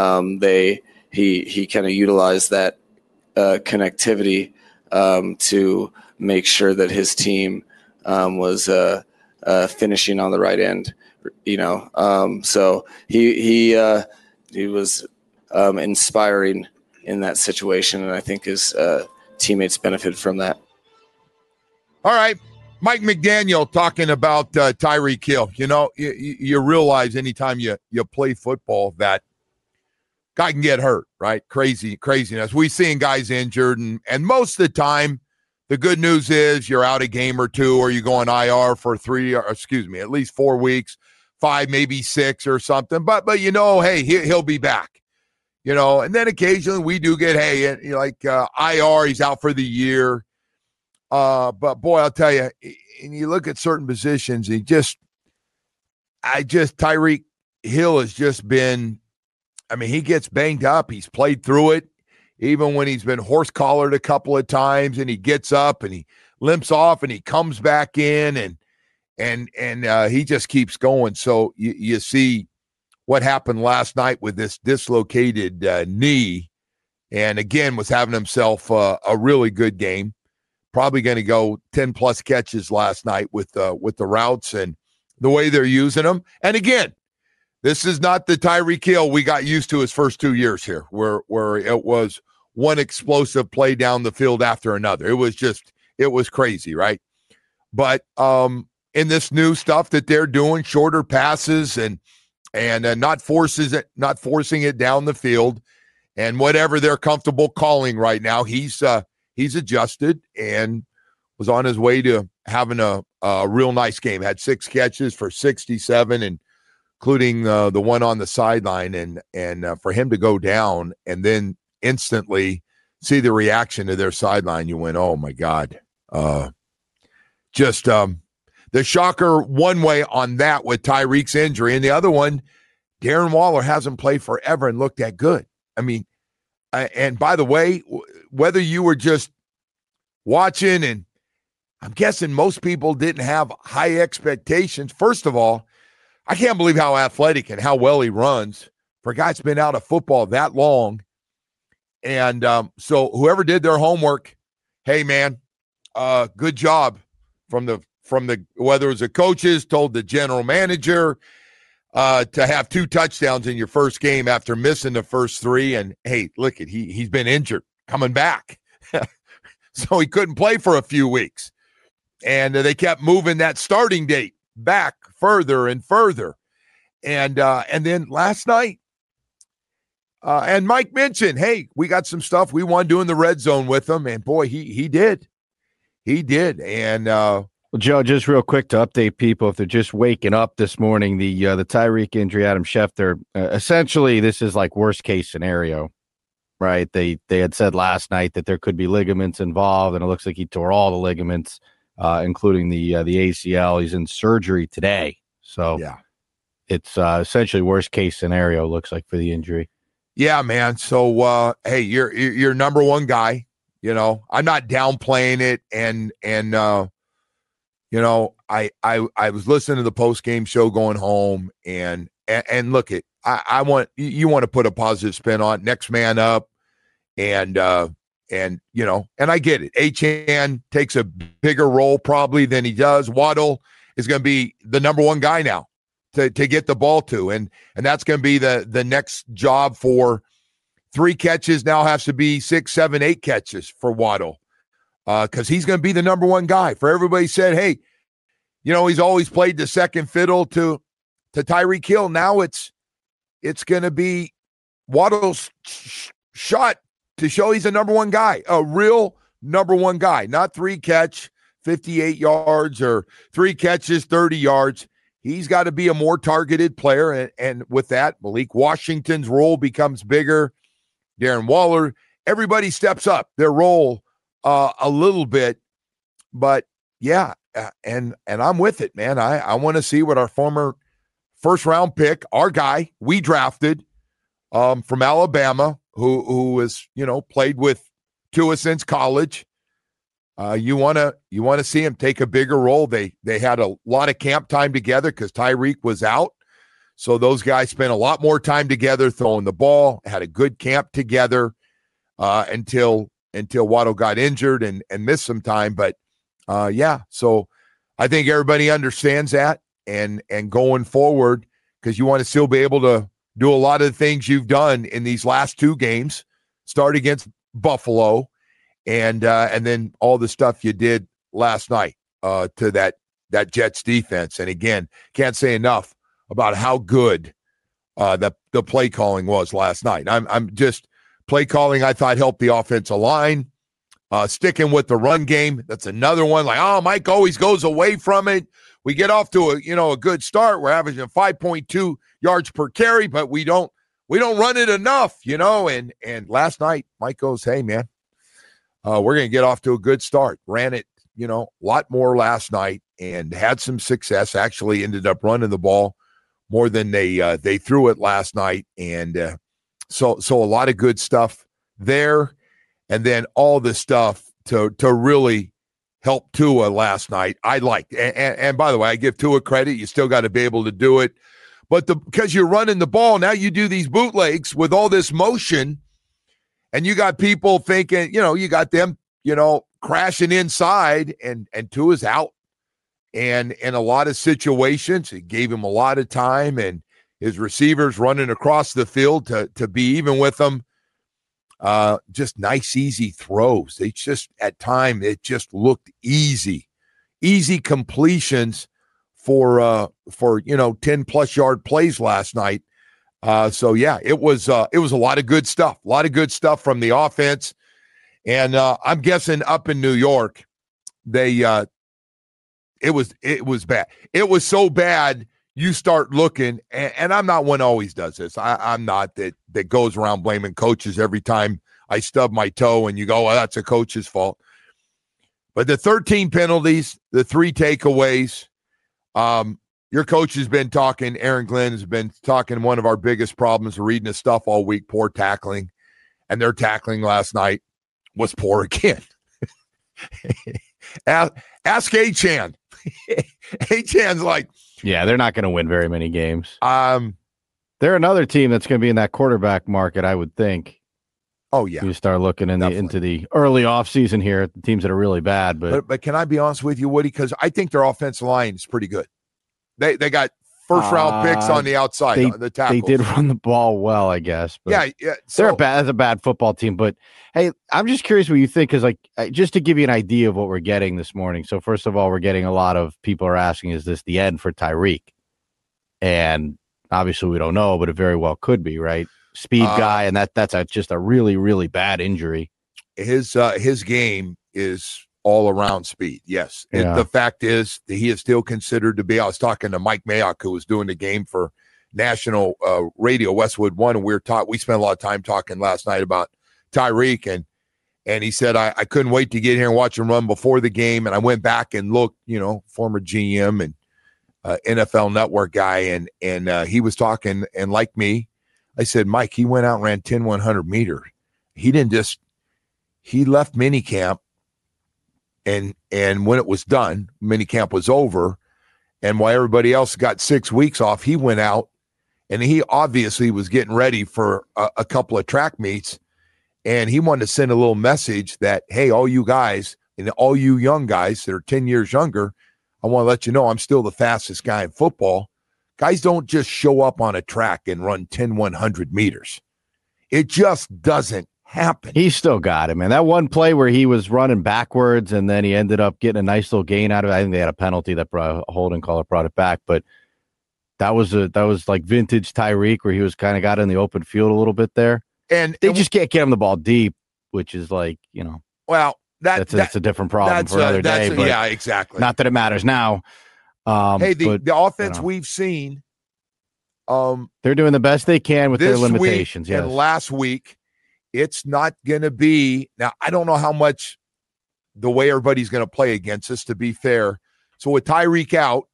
he kind of utilized that connectivity to make sure that his team was finishing on the right end. So he was inspiring in that situation, and I think his teammates benefited from that. All right, Mike McDaniel talking about Tyreek Hill. You realize anytime you play football that guy can get hurt, right? Craziness. We've seen guys injured, and most of the time, the good news is you're out a game or two, or you go on IR for at least 4 weeks, 5, maybe 6 or something. But hey, he'll be back. And then occasionally we do get, IR, he's out for the year. But boy, I'll tell you, and you look at certain positions, Tyreek Hill has just been, he gets banged up. He's played through it, even when he's been horse-collared a couple of times, and he gets up and he limps off and he comes back in and he just keeps going. So you see what happened last night with this dislocated knee, and again was having himself a really good game. Probably going to go 10+ catches last night with the routes and the way they're using them. And again, this is not the Tyreek Hill we got used to his first 2 years here, where it was one explosive play down the field after another. It was crazy, right? But in this new stuff that they're doing, shorter passes and not forcing it down the field, and whatever they're comfortable calling right now, he's adjusted and was on his way to having a a real nice game. Had 6 catches for 67, including the one on the sideline. And for him to go down and then instantly see the reaction to their sideline, you went, oh, my God. The shocker one way on that with Tyreek's injury, and the other one, Darren Waller hasn't played forever and looked that good. I mean, and by the way, whether you were just watching, and I'm guessing most people didn't have high expectations. First of all, I can't believe how athletic and how well he runs for a guy that's been out of football that long. And so whoever did their homework, hey, man, good job from the whether it was the coaches, told the general manager to have 2 touchdowns in your first game after missing the first 3. And, hey, look, he's been injured coming back. So he couldn't play for a few weeks. And they kept moving that starting date back further and further. And then last night, and Mike mentioned, hey, we got some stuff we want to do in the red zone with him. And, boy, he did. He did. And well, Joe, just real quick to update people, if they're just waking up this morning, the Tyreek injury, Adam Schefter, essentially this is like worst case scenario, right? They had said last night that there could be ligaments involved, and it looks like he tore all the ligaments, including the ACL. He's in surgery today, so yeah, it's essentially worst case scenario. Looks like for the injury. Yeah, man. So hey, you're number one guy. You know, I'm not downplaying it, and you know, I was listening to the post-game show going home, and look, I want you want to put a positive spin on it. Next man up, and you know, and I get it. Achane takes a bigger role probably than he does. Waddle is going to be the number one guy now to get the ball to, and that's going to be the next job for 3 catches. Now has to be 6, 7, 8 catches for Waddle. Because he's going to be the number one guy. For everybody said, hey, you know, he's always played the second fiddle to Tyreek Hill. Now it's going to be Waddle's shot to show he's a number one guy, a real number one guy, not 3 catch, 58 yards or 3 catches, 30 yards. He's got to be a more targeted player. And with that, Malik Washington's role becomes bigger. Darren Waller, everybody steps up their role a little bit, but yeah, and I'm with it, man. I want to see what our former first round pick, our guy we drafted from Alabama, who is, you know, played with Tua since college. You want to see him take a bigger role. They had a lot of camp time together because Tyreek was out, so those guys spent a lot more time together throwing the ball. Had a good camp together until Waddle got injured and missed some time. But yeah, so I think everybody understands that, and going forward, because you want to still be able to do a lot of the things you've done in these last 2 games, start against Buffalo, and then all the stuff you did last night to that Jets defense. And again, can't say enough about how good the play calling was last night. I'm just play calling, I thought, helped the offensive line. Sticking with the run game, that's another one. Like, oh, Mike always goes away from it. We get off to a good start. We're averaging 5.2 yards per carry, but we don't run it enough, you know. And last night, Mike goes, hey, man, we're going to get off to a good start. Ran it, you know, a lot more last night and had some success. Actually ended up running the ball more than they threw it last night. And so a lot of good stuff there. And then all the stuff to really help Tua last night, I liked. And by the way, I give Tua credit. You still got to be able to do it. But because you're running the ball, now you do these bootlegs with all this motion, and you got people thinking, you know, you got them, you know, crashing inside, and Tua's out. And in a lot of situations, it gave him a lot of time, and his receivers running across the field to be even with them. Just nice, easy throws. They just, at time, it just looked easy completions for 10 plus yard plays last night. So yeah, it was a lot of good stuff, from the offense. And I'm guessing up in New York, they It was bad. It was so bad. You start looking, and I'm not one who always does this. I'm not that goes around blaming coaches every time I stub my toe and you go, well, that's a coach's fault. But the 13 penalties, the 3 takeaways, your coach has been talking, Aaron Glenn has been talking, one of our biggest problems, reading his stuff all week, poor tackling. And their tackling last night was poor again. Ask Achane. Achane's like, yeah, they're not going to win very many games. They're another team that's going to be in that quarterback market, I would think. Oh yeah, you start looking into the early offseason here at the teams that are really bad. But can I be honest with you, Woody? Because I think their offensive line is pretty good. They got first round picks on the outside, the tackles. They did run the ball well, I guess. But yeah. So, that's a bad football team. But hey, I'm just curious what you think, because just to give you an idea of what we're getting this morning. So first of all, we're getting a lot of people are asking, is this the end for Tyreek? And obviously we don't know, but it very well could be, right? Speed guy, and that's just a really, really bad injury. His game is all around speed. Yes. Yeah. The fact is that he is still considered to be, I was talking to Mike Mayock, who was doing the game for national radio, Westwood One, and we spent a lot of time talking last night about Tyreek, and he said, I couldn't wait to get here and watch him run before the game. And I went back and looked, former GM and NFL Network guy, and he was talking, and like me, I said, Mike, he went out and ran 10 100 meters. He left minicamp, and when it was done, minicamp was over, and while everybody else got 6 weeks off, he went out, and he obviously was getting ready for a couple of track meets, and he wanted to send a little message that, hey, all you guys and all you young guys that are 10 years younger, I want to let you know I'm still the fastest guy in football. Guys don't just show up on a track and run 10 100 meters. It just doesn't happen. He still got it, man. That one play where he was running backwards and then he ended up getting a nice little gain out of it. I think they had a penalty that a holding caller brought it back, but that was like vintage Tyreek, where he was kind of got in the open field a little bit there. And they just can't get him the ball deep, which is like, well, that's a different problem for another day. But yeah, exactly. Not that it matters now. Hey, the offense we've seen, they're doing the best they can with their limitations. Yes. And last week, it's not going to be. Now, I don't know how much the way everybody's going to play against us, to be fair. So with Tyreek out,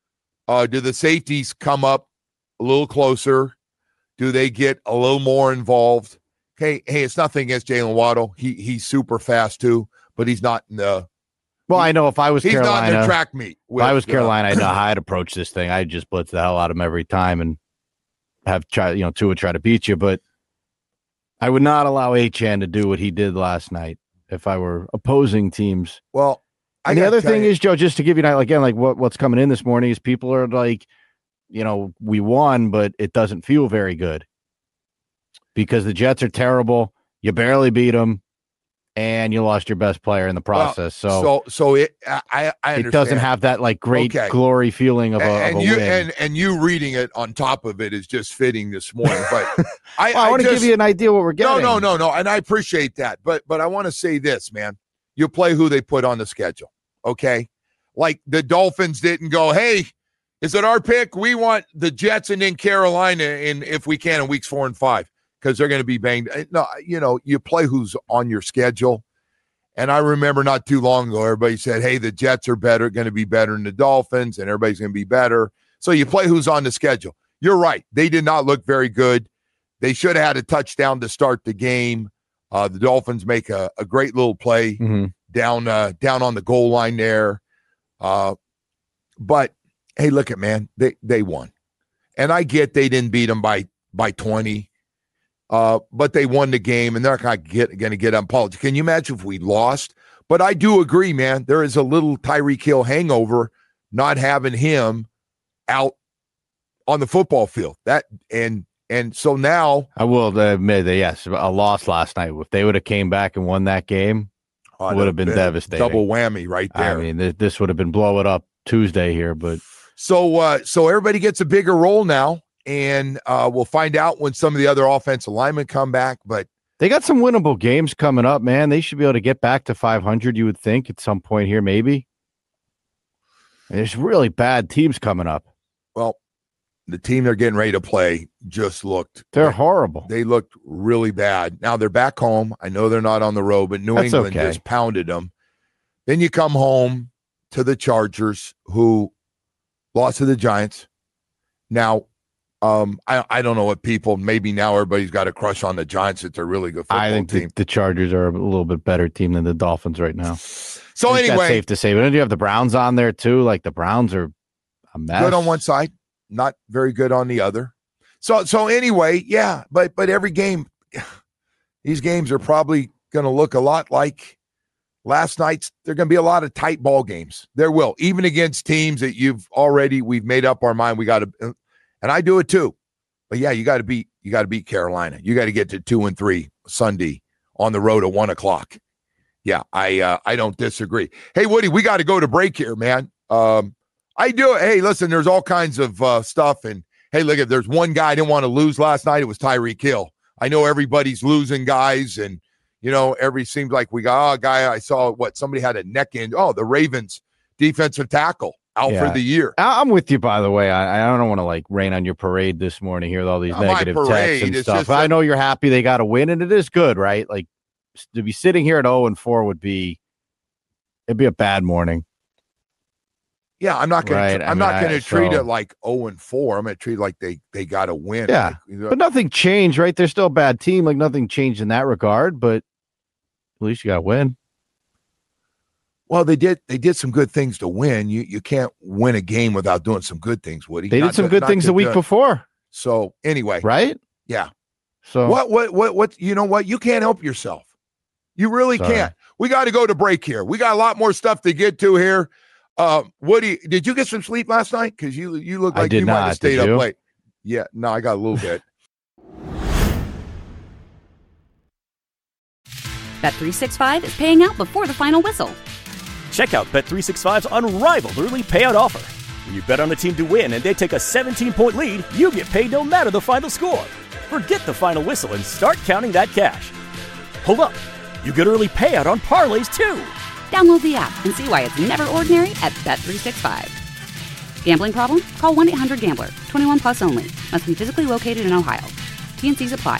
do the safeties come up a little closer? Do they get a little more involved? Hey, it's nothing against Jalen Waddle. He's super fast too, but he's not in the. Well, I know if I was Carolina, he's not in the track meet. If I was Carolina, I know how I'd approach this thing. I'd just blitz the hell out of him every time and have Tua try to beat you. But I would not allow Achane to do what he did last night if I were opposing teams. Well, the other thing is, Joe, just to give you an idea, again, like what's coming in this morning is people are like, we won, but it doesn't feel very good because the Jets are terrible. You barely beat them. And you lost your best player in the process. I understand. It doesn't have that great glory feeling of a win. And you reading it on top of it is just fitting this morning. But I want to give you an idea what we're getting. No, and I appreciate that. But I want to say this, man. You play who they put on the schedule, okay? Like the Dolphins didn't go, hey, is it our pick? We want the Jets and then Carolina, if we can, in weeks 4 and 5. Because they're going to be banged. No, you play who's on your schedule. And I remember not too long ago, everybody said, hey, the Jets are going to be better than the Dolphins, and everybody's going to be better. So you play who's on the schedule. You're right. They did not look very good. They should have had a touchdown to start the game. The Dolphins make a great little play down on the goal line there. But, hey, look at, man, they won. And I get they didn't beat them by 20. But they won the game, and they're not going to get on politics. Can you imagine if we lost? But I do agree, man. There is a little Tyreek Hill hangover not having him out on the football field. And so now I will admit that yes, a loss last night. If they would have came back and won that game, it would have been devastating. Double whammy right there. I mean, this would have been blow it up Tuesday here, but so everybody gets a bigger role now. And we'll find out when some of the other offensive linemen come back. But they got some winnable games coming up, man. They should be able to get back to 500, you would think, at some point here, maybe. There's really bad teams coming up. Well, the team they're getting ready to play just looked. They're horrible. They looked really bad. Now they're back home. I know they're not on the road, but New England just pounded them. Then you come home to the Chargers, who lost to the Giants. Now, I don't know what people, maybe now everybody's got a crush on the Giants. It's a really good football team. I think the Chargers are a little bit better team than the Dolphins right now. So anyway. That's safe to say. But then you have the Browns on there too. Like the Browns are a mess. Good on one side, not very good on the other. So anyway, yeah, but every game, these games are probably going to look a lot like last night's. They're going to be a lot of tight ball games. There will, even against teams that we've made up our mind. We got to, and I do it too. But yeah, you got to beat Carolina. You got to get to 2-3 Sunday on the road at 1:00. Yeah, I don't disagree. Hey, Woody, we got to go to break here, man. I do. Hey, listen, there's all kinds of stuff. And, hey, look, if there's one guy I didn't want to lose last night, it was Tyreek Hill. I know everybody's losing guys. And, seems like we got a guy I saw, somebody had a neck injury. Oh, the Ravens defensive tackle out for the year. I'm with you, by the way. I don't want to, rain on your parade this morning here with all these negative texts and stuff. I know you're happy they got to win, and it is good, right? Like, to be sitting here at 0-4 it'd be a bad morning. Yeah, I'm not going to treat it like 0-4. I'm going to treat it like they got to win. Yeah, but nothing changed, right? They're still a bad team. Like nothing changed in that regard, but at least you got to win. Well, they did some good things to win. You can't win a game without doing some good things, Woody. They did some good things the week before. So anyway, right? Yeah. So what? You know what? You can't help yourself. You really can't. We got to go to break here. We got a lot more stuff to get to here. Woody, did you get some sleep last night? Because you look like you might have stayed up late. Yeah, no, I got a little bit. Bet365 is paying out before the final whistle. Check out Bet365's unrivaled early payout offer. When you bet on a team to win and they take a 17-point lead, you get paid no matter the final score. Forget the final whistle and start counting that cash. Hold up. You get early payout on parlays, too. Download the app and see why it's never ordinary at Bet365. Gambling problem? Call 1-800-GAMBLER. 21 plus only. Must be physically located in Ohio. T&Cs apply.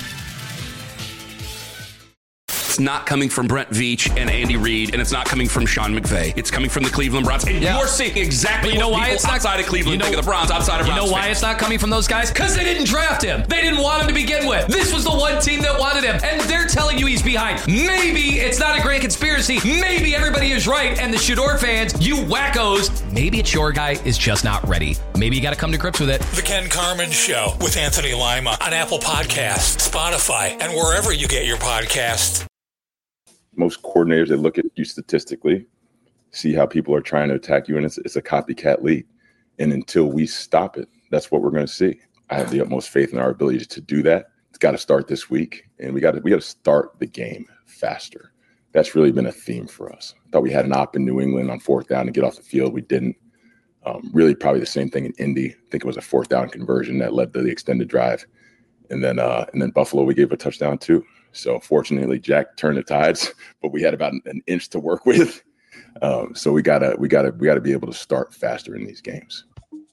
It's not coming from Brent Veach and Andy Reid, and it's not coming from Sean McVay. It's coming from the Cleveland Browns. And you're seeing exactly what people it's outside of Cleveland think of the Browns, outside of Browns. You know why it's not coming from those guys? Because they didn't draft him. They didn't want him to begin with. This was the one team that wanted him, and they're telling you he's behind. Maybe it's not a grand conspiracy. Maybe everybody is right, and the Shador fans, you wackos, maybe it's your guy is just not ready. Maybe you got to come to grips with it. The Ken Carman Show with Anthony Lima on Apple Podcasts, Spotify, and wherever you get your podcasts. Most coordinators that look at you statistically see how people are trying to attack you, and it's a copycat league. And until we stop it, that's what we're going to see. I have the utmost faith in our ability to do that. It's got to start this week, and we got to start the game faster. That's really been a theme for us. I thought we had an op in New England on 4th down to get off the field. We didn't. Really, probably the same thing in Indy. I think it was a 4th down conversion that led to the extended drive, and then Buffalo, we gave a touchdown too. So fortunately, Jack turned the tides, but we had about an inch to work with. So we gotta be able to start faster in these games.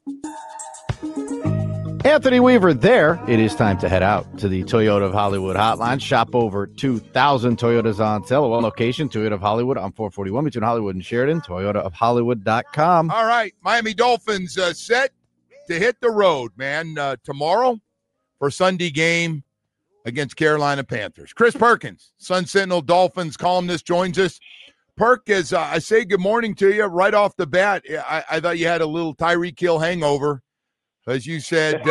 Anthony Weaver there. It is time to head out to the Toyota of Hollywood hotline. Shop over 2,000 Toyotas on sale. One location, Toyota of Hollywood on 441 between Hollywood and Sheridan. ToyotaofHollywood.com. All right, Miami Dolphins set to hit the road, man, tomorrow for Sunday game against Carolina Panthers. Chris Perkins, Sun Sentinel Dolphins columnist, joins us. Perk, as I say good morning to you right off the bat, I thought you had a little Tyreek Hill hangover. As you said,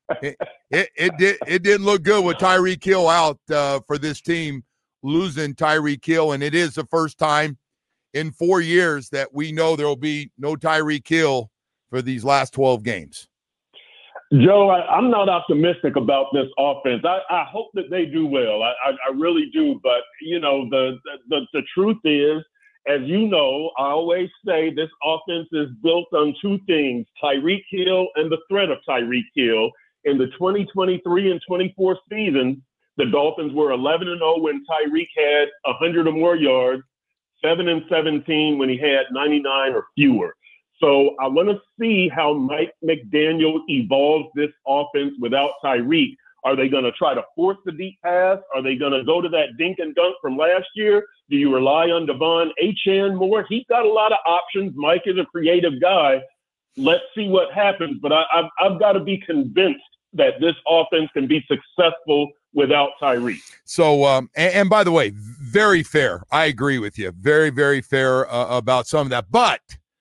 it didn't look good with Tyreek Hill out for this team, losing Tyreek Hill, and it is the first time in 4 years that we know there will be no Tyreek Hill for these last 12 games. Joe, I'm not optimistic about this offense. I hope that they do well. I really do. But, the truth is, as you know, I always say this offense is built on two things, Tyreek Hill and the threat of Tyreek Hill. In the 2023 and 24 seasons, the Dolphins were 11-0 when Tyreek had 100 or more yards, 7-17 when he had 99 or fewer. So I want to see how Mike McDaniel evolves this offense without Tyreek. Are they going to try to force the deep pass? Are they going to go to that dink and dunk from last year? Do you rely on Devon Achane more? He's got a lot of options. Mike is a creative guy. Let's see what happens. But I've got to be convinced that this offense can be successful without Tyreek. So, and by the way, very fair. I agree with you. Very, very fair about some of that. But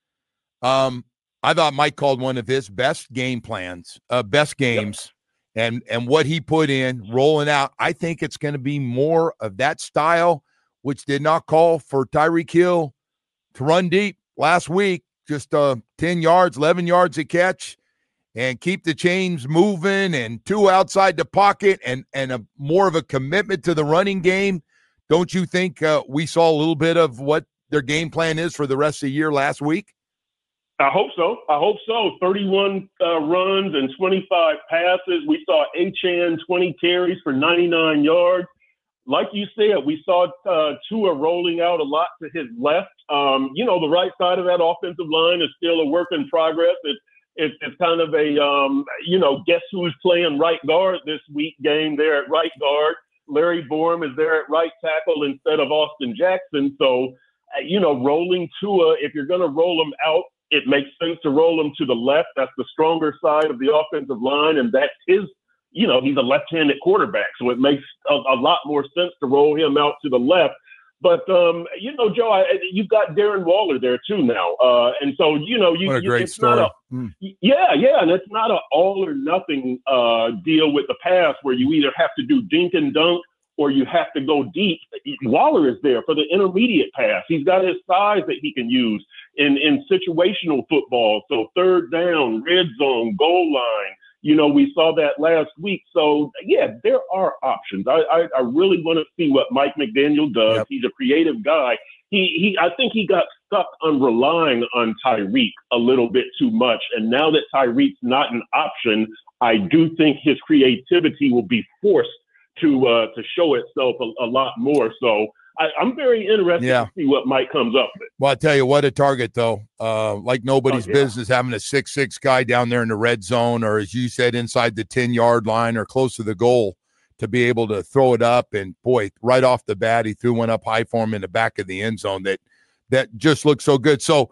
I thought Mike called one of his best game plans, best games. Yep. And what he put in, rolling out, I think it's going to be more of that style, which did not call for Tyreek Hill to run deep last week, just 10 yards, 11 yards a catch, and keep the chains moving and 2 outside the pocket and a more of a commitment to the running game. Don't you think we saw a little bit of what their game plan is for the rest of the year last week? I hope so. 31 runs and 25 passes. We saw Achane 20 carries for 99 yards. Like you said, we saw Tua rolling out a lot to his left. The right side of that offensive line is still a work in progress. It's kind of a, guess who's playing right guard this week game there at right guard. Larry Borom is there at right tackle instead of Austin Jackson. So, rolling Tua, if you're going to roll him out, it makes sense to roll him to the left. That's the stronger side of the offensive line, and that's his, he's a left-handed quarterback, so it makes a lot more sense to roll him out to the left. But, Joe, you've got Darren Waller there too now. And so, what a great story. Yeah, and it's not an all-or-nothing deal with the pass where you either have to do dink and dunk or you have to go deep. Waller is there for the intermediate pass. He's got his size that he can use in situational football. So third down, red zone, goal line. We saw that last week. So, yeah, there are options. I really want to see what Mike McDaniel does. Yep. He's a creative guy. I think he got stuck on relying on Tyreek a little bit too much. And now that Tyreek's not an option, I do think his creativity will be forced to show itself a lot more. So I'm very interested to see what Mike comes up with. Well, I tell you what, a target, though. Like nobody's business having a 6'6" guy down there in the red zone or, as you said, inside the 10-yard line or close to the goal to be able to throw it up. And, boy, right off the bat, he threw one up high for him in the back of the end zone that just looked so good. So,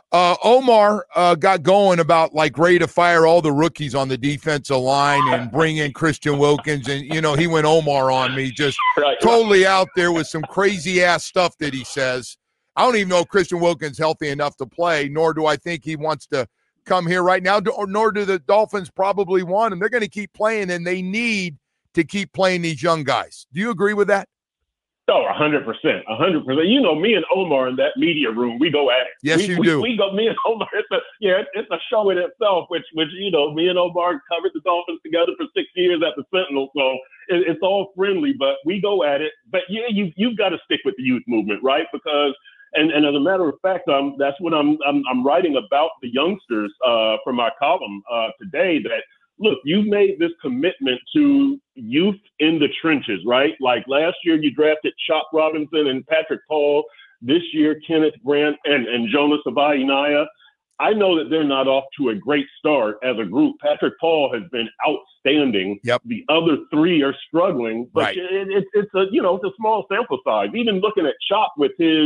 Omar got going about ready to fire all the rookies on the defensive line and bring in Christian Wilkins. And, he went Omar on me, just totally out there with some crazy-ass stuff that he says. I don't even know if Christian Wilkins is healthy enough to play, nor do I think he wants to come here right now, nor do the Dolphins probably want him. They're going to keep playing, and they need to keep playing these young guys. Do you agree with that? Oh, 100%. 100%. Me and Omar in that media room, we go at it. Yes, you do. We go, me and Omar, it's a show in itself, which me and Omar covered the Dolphins together for 6 years at the Sentinel, so it's all friendly, but we go at it. But, you've got to stick with the youth movement, right? Because, and as a matter of fact, that's what I'm writing about the youngsters for my column today, that, look, you've made this commitment to youth in the trenches, right? Like last year, you drafted Chop Robinson and Patrick Paul. This year, Kenneth Grant and Jonas Avai-Naya. I know that they're not off to a great start as a group. Patrick Paul has been outstanding. Yep. The other three are struggling, but right. It's a small sample size. Even looking at Chop with his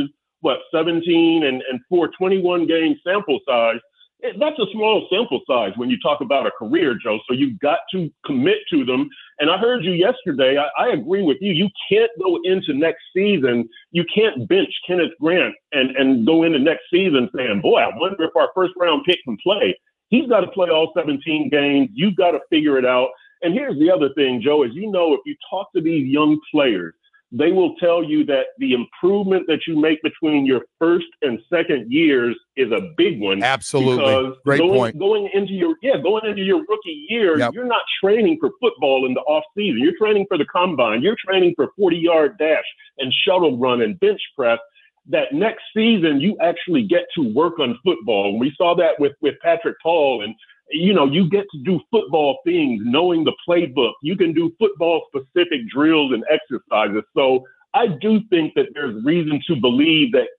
17 and 421 game sample size. That's a small sample size when you talk about a career, Joe. So you've got to commit to them. And I heard you yesterday. I agree with you. You can't go into next season. You can't bench Kenneth Grant and go into next season saying, boy, I wonder if our first round pick can play. He's got to play all 17 games. You've got to figure it out. And here's the other thing, Joe, is if you talk to these young players, they will tell you that the improvement that you make between your first and second years is a big one. Absolutely. Great point. Going into your rookie year, You're not training for football in the off season. You're training for the combine. You're training for 40-yard dash and shuttle run and bench press. That next season, you actually get to work on football. And we saw that with Patrick Paul. And, you get to do football things, knowing the playbook. You can do football-specific drills and exercises. So I do think that there's reason to believe that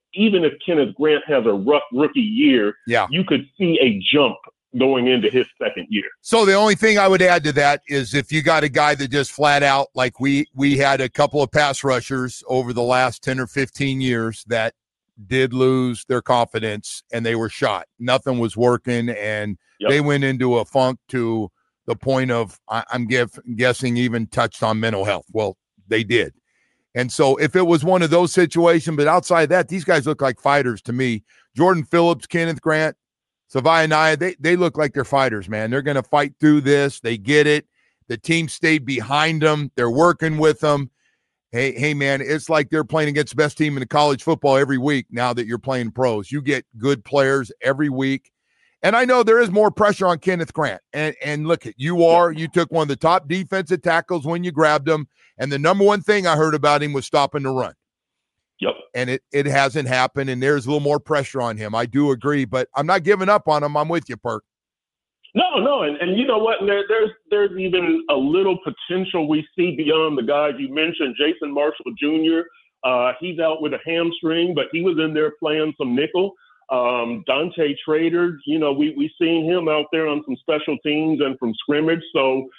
even if Kenneth Grant has a rough rookie year, you could see a jump going into his second year. So the only thing I would add to that is if you got a guy that just flat out, like we had a couple of pass rushers over the last 10 or 15 years that did lose their confidence and they were shot. Nothing was working, and they went into a funk to the point of, I'm guessing, even touched on mental health. Well, they did. And so if it was one of those situations, but outside of that, these guys look like fighters to me. Jordan Phillips, Kenneth Grant, Savai'a Naya, they look like they're fighters, man. They're going to fight through this. They get it. The team stayed behind them. They're working with them. Hey, man, it's like they're playing against the best team in the college football every week now that you're playing pros. You get good players every week. And I know there is more pressure on Kenneth Grant. And look, you took one of the top defensive tackles when you grabbed him. And the number one thing I heard about him was stopping the run. Yep. And it hasn't happened, and there's a little more pressure on him. I do agree, but I'm not giving up on him. I'm with you, Perk. No, and you know what? There's even a little potential we see beyond the guys you mentioned. Jason Marshall Jr., he's out with a hamstring, but he was in there playing some nickel. Dante Trader, we seen him out there on some special teams and from scrimmage. So,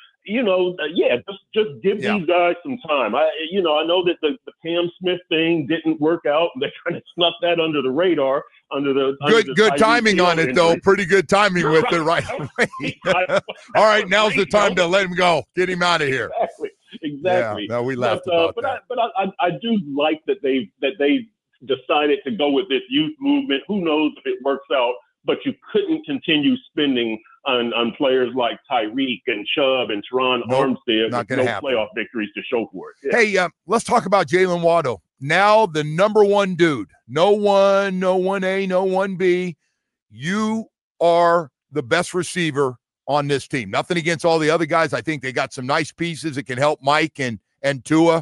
just give these guys some time. I know that the Cam Smith thing didn't work out. They kind of snuck that under the radar. Good timing on it, though. Pretty good timing with it right away. All right, now's the time to let him go. Get him out of here. Exactly. Yeah, no, we laughed about that. But I do like that they decided to go with this youth movement. Who knows if it works out? But you couldn't continue spending on players like Tyreek and Chubb and Teron Armstead with no playoff victories to show for it. Yeah. Hey, let's talk about Jalen Waddle. Now the number one dude. No 1A, no 1B. You are the best receiver on this team. Nothing against all the other guys. I think they got some nice pieces that can help Mike and Tua.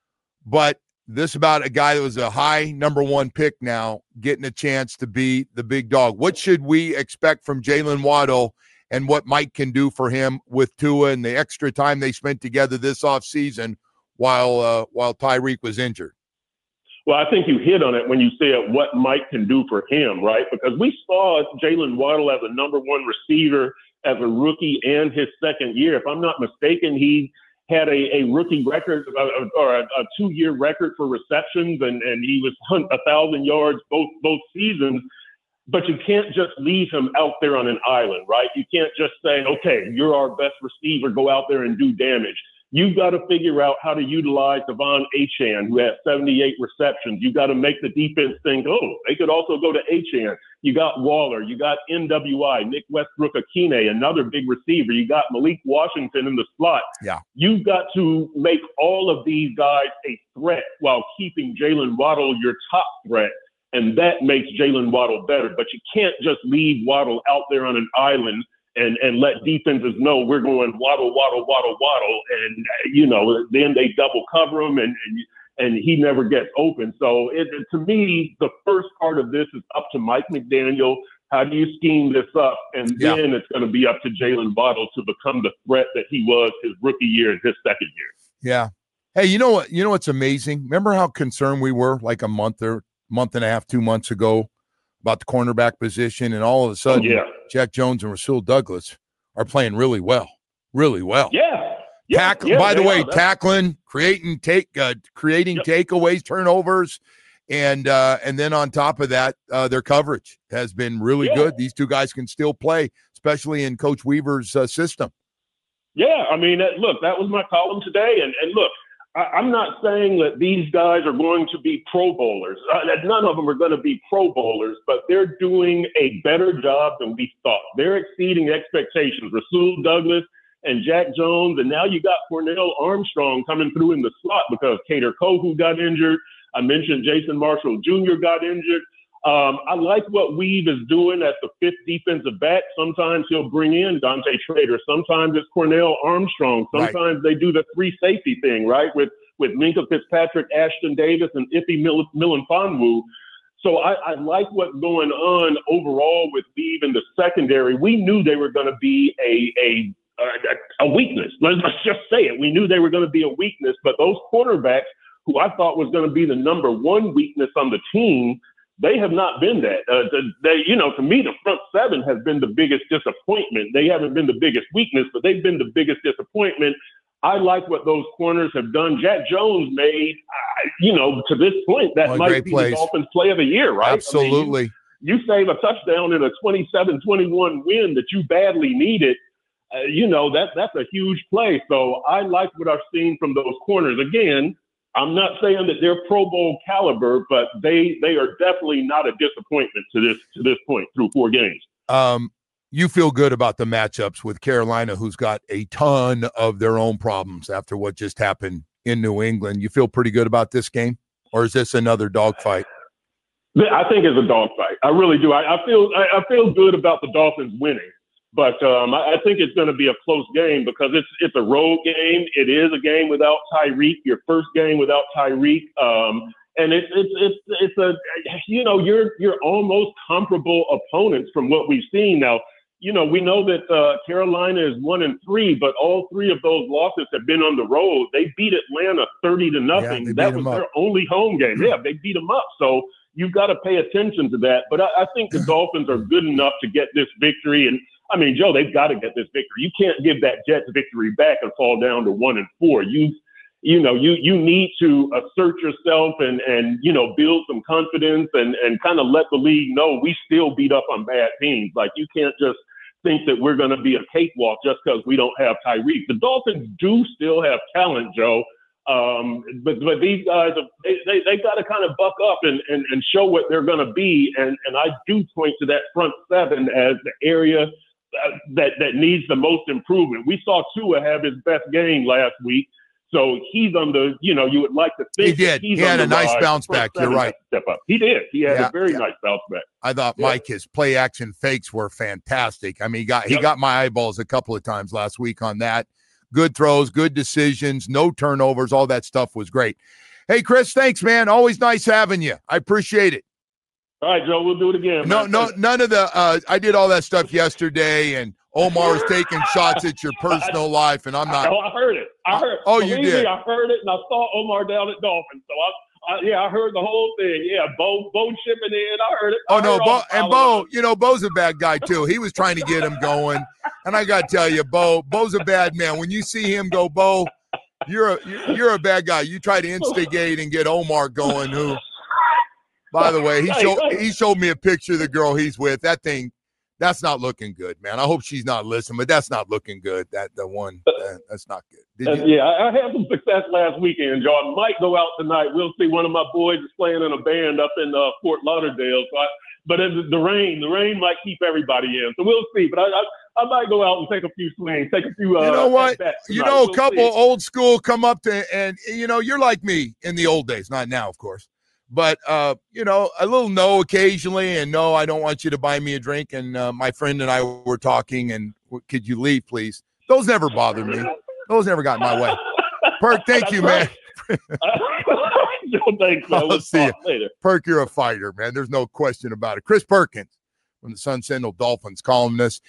But this about a guy that was a high number one pick now getting a chance to be the big dog. What should we expect from Jalen Waddle and what Mike can do for him with Tua and the extra time they spent together this offseason while Tyreek was injured? Well, I think you hit on it when you said what Mike can do for him, right? Because we saw Jalen Waddle as a number one receiver as a rookie and his second year. If I'm not mistaken, he had a rookie record or a 2-year record for receptions, and he was 1,000 yards both seasons. But you can't just leave him out there on an island, right? You can't just say, okay, you're our best receiver, go out there and do damage. You've got to figure out how to utilize Devon Achane, who had 78 receptions. You've got to make the defense think, oh, they could also go to Achane. You got Waller. You got NWI, Nick Westbrook-Akine, another big receiver. You got Malik Washington in the slot. Yeah. You've got to make all of these guys a threat while keeping Jalen Waddle your top threat, and that makes Jalen Waddle better. But you can't just leave Waddle out there on an island and let defenses know we're going Waddle, and then they double cover him and he never gets open. So to me, the first part of this is up to Mike McDaniel. How do you scheme this up? And then it's going to be up to Jalen Waddle to become the threat that he was his rookie year and his second year. Yeah. Hey, you know what? You know what's amazing? Remember how concerned we were like a month and a half, 2 months ago about the cornerback position, and all of a sudden, Jack Jones and Rasul Douglas are playing really well. Yeah. By the way, tackling, creating takeaways, turnovers, and then on top of that, their coverage has been really good. These two guys can still play, especially in Coach Weaver's system. Yeah, I mean, look, that was my column today, and look, I'm not saying that these guys are going to be Pro Bowlers. None of them are going to be Pro Bowlers, but they're doing a better job than we thought. They're exceeding expectations. Rasul Douglas and Jack Jones, and now you got Cornell Armstrong coming through in the slot because Kader Kohou got injured. I mentioned Jason Marshall Jr. got injured. I like what Weave is doing at the fifth defensive back. Sometimes he'll bring in Dante Trader. Sometimes it's Cornell Armstrong. Sometimes they do the three safety thing, right, with Minkah Fitzpatrick, Ashton Davis, and Ife Melifonwu. So I like what's going on overall with Weave in the secondary. We knew they were going to be a weakness. Let's just say it. We knew they were going to be a weakness, but those quarterbacks, who I thought was going to be the number one weakness on the team, They have not been that. To me, the front seven has been the biggest disappointment. They haven't been the biggest weakness, but they've been the biggest disappointment. I like what those corners have done. Jack Jones made, to this point, that might be the Dolphins' play of the year, right? Absolutely. I mean, you save a touchdown in a 27-21 win that you badly needed. That's a huge play. So I like what I've seen from those corners. Again, I'm not saying that they're Pro Bowl caliber, but they are definitely not a disappointment to this point through 4 games. You feel good about the matchups with Carolina, who's got a ton of their own problems after what just happened in New England. You feel pretty good about this game, or is this another dogfight? I think it's a dogfight. I really do. I feel good about the Dolphins winning, but I think it's going to be a close game because it's a road game. It is a game without Tyreek, your first game without Tyreek, and you're almost comparable opponents from what we've seen now. We know that Carolina is 1-3, but all 3 of those losses have been on the road. They beat Atlanta 30-0. Yeah, that was their only home game. Yeah, they beat them up. So you've got to pay attention to that. But I think the Dolphins are good enough to get this victory. And I mean, Joe, they've got to get this victory. You can't give that Jets victory back and fall down to 1-4. You need to assert yourself and build some confidence and kind of let the league know we still beat up on bad teams. Like, you can't just think that we're going to be a cakewalk just because we don't have Tyreek. The Dolphins do still have talent, Joe. But these guys, they got to kind of buck up and show what they're going to be. And I do point to that front seven as the area that needs the most improvement. We saw Tua have his best game last week. So he's on the, you would like to think he did. He had a nice bounce back. You're right. Step up. He did. He had a very nice bounce back. I thought, Mike, his play action fakes were fantastic. I mean, he got my eyeballs a couple of times last week on that. Good throws, good decisions, no turnovers. All that stuff was great. Hey, Chris, thanks, man. Always nice having you. I appreciate it. All right, Joe, we'll do it again. No, none of the I did all that stuff yesterday, and Omar was taking shots at your personal life, and I'm not. Oh, I heard it. Oh, you did. I heard it, and I saw Omar down at Dolphins. So I heard the whole thing. Yeah, Bo chipping in. I heard it. Bo's a bad guy too. He was trying to get him going, and I got to tell you, Bo's a bad man. When you see him go, Bo, you're a bad guy. You try to instigate and get Omar going. Who, by the way, he showed me a picture of the girl he's with. That thing. That's not looking good, man. I hope she's not listening, but that's not looking good. That's not good. I had some success last weekend, Joe. I might go out tonight. We'll see. One of my boys is playing in a band up in Fort Lauderdale. But the rain might keep everybody in. So we'll see. But I might go out and take a few swings, take a few. You know what? A couple old school come up to, and you're like me in the old days, not now, of course. But, a little no occasionally, and no, I don't want you to buy me a drink. And my friend and I were talking, and could you leave, please? Those never bothered me. Those never got in my way. Perk, thank you, man. Thanks, man. We'll see you later. Perk, you're a fighter, man. There's no question about it. Chris Perkins from the Sun Sentinel Dolphins columnist.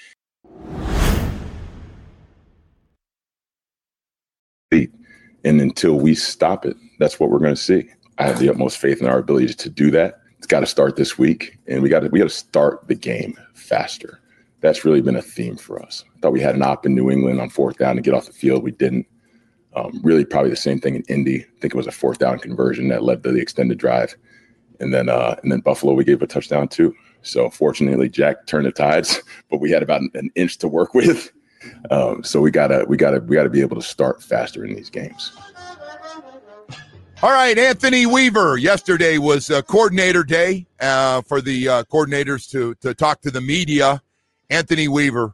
And until we stop it, that's what we're going to see. I have the utmost faith in our ability to do that. It's got to start this week, and we got to start the game faster. That's really been a theme for us. I thought we had an op in New England on 4th down to get off the field. We didn't. Really, probably the same thing in Indy. I think it was a 4th down conversion that led to the extended drive, and then Buffalo we gave a touchdown to. So fortunately, Jack turned the tides, but we had about an inch to work with. So we gotta be able to start faster in these games. All right, Anthony Weaver. Yesterday was coordinator day for the coordinators to talk to the media. Anthony Weaver,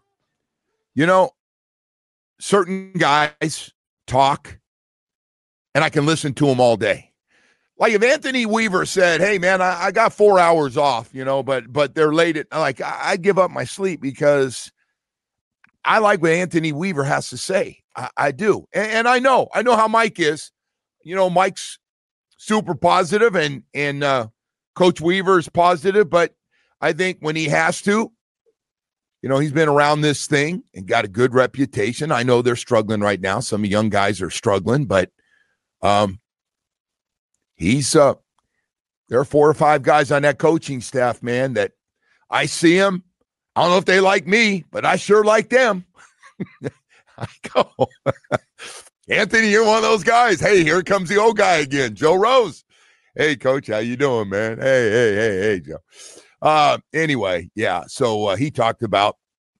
certain guys talk, and I can listen to them all day. Like if Anthony Weaver said, "Hey, man, I got 4 hours off," but they're late at, like, I give up my sleep because I like what Anthony Weaver has to say. I do, and I know how Mike is. Mike's super positive, and Coach Weaver's positive, but I think when he has to, he's been around this thing and got a good reputation. I know they're struggling right now. Some young guys are struggling, but he's There are 4 or 5 guys on that coaching staff, man, that I see them. I don't know if they like me, but I sure like them. I go, Anthony, you're one of those guys. Hey, here comes the old guy again, Joe Rose. Hey, Coach, how you doing, man? Hey, Joe. Anyway, yeah, so he talked about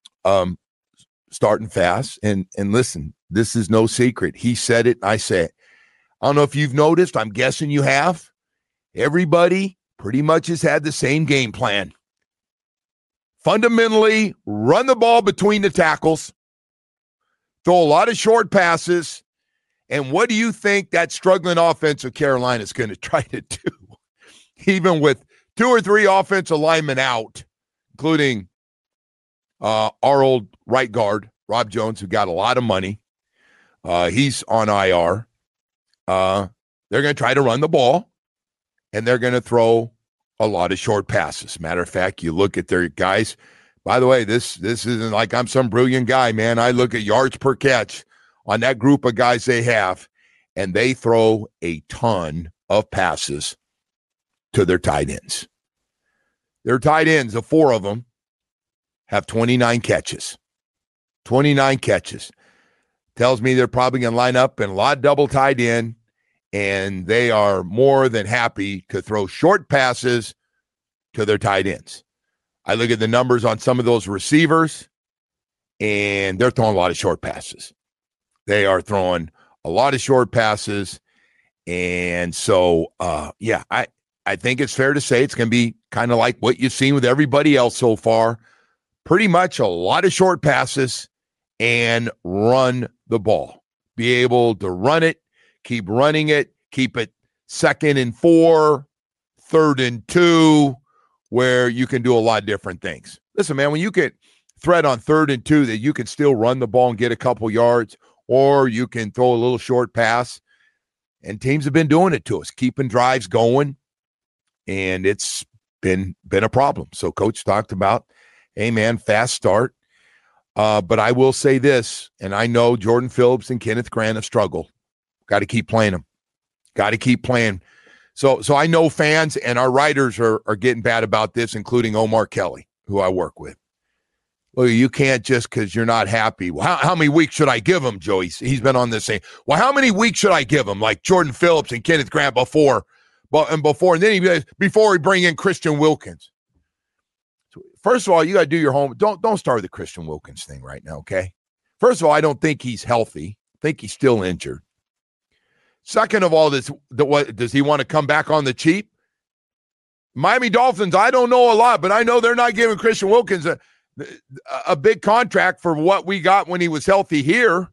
starting fast. And listen, this is no secret. He said it, I say it. I don't know if you've noticed. I'm guessing you have. Everybody pretty much has had the same game plan. Fundamentally, run the ball between the tackles, throw a lot of short passes, and what do you think that struggling offense of Carolina is going to try to do? Even with 2 or 3 offensive linemen out, including our old right guard, Rob Jones, who got a lot of money. He's on IR. They're going to try to run the ball, and they're going to throw a lot of short passes. Matter of fact, you look at their guys. By the way, this isn't like I'm some brilliant guy, man. I look at yards per catch on that group of guys they have, and they throw a ton of passes to their tight ends. Their tight ends, the 4 of them, have 29 catches. 29 catches. Tells me they're probably going to line up in a lot of double tight end, and they are more than happy to throw short passes to their tight ends. I look at the numbers on some of those receivers, and they're throwing a lot of short passes. They are throwing a lot of short passes, and so, I think it's fair to say it's going to be kind of like what you've seen with everybody else so far. Pretty much a lot of short passes and run the ball. Be able to run it, keep running it, keep it 2nd and 4, 3rd and 2, where you can do a lot of different things. Listen, man, when you get threat on 3rd and 2 that you can still run the ball and get a couple yards, or you can throw a little short pass, and teams have been doing it to us, keeping drives going, and it's been a problem. So Coach talked about, hey, man, fast start. But I will say this, and I know Jordan Phillips and Kenneth Grant have struggled. Got to keep playing them. Got to keep playing. So I know fans and our writers are getting bad about this, including Omar Kelly, who I work with. Well, you can't just because you're not happy. Well, how many weeks should I give him, Joey? He's been on this saying, well, how many weeks should I give him? Like Jordan Phillips and Kenneth Grant before, and then before we bring in Christian Wilkins. First of all, you got to do your homework. Don't start the Christian Wilkins thing right now, okay? First of all, I don't think he's healthy. I think he's still injured. Second of all, does he want to come back on the cheap? Miami Dolphins, I don't know a lot, but I know they're not giving Christian Wilkins a big contract for what we got when he was healthy here.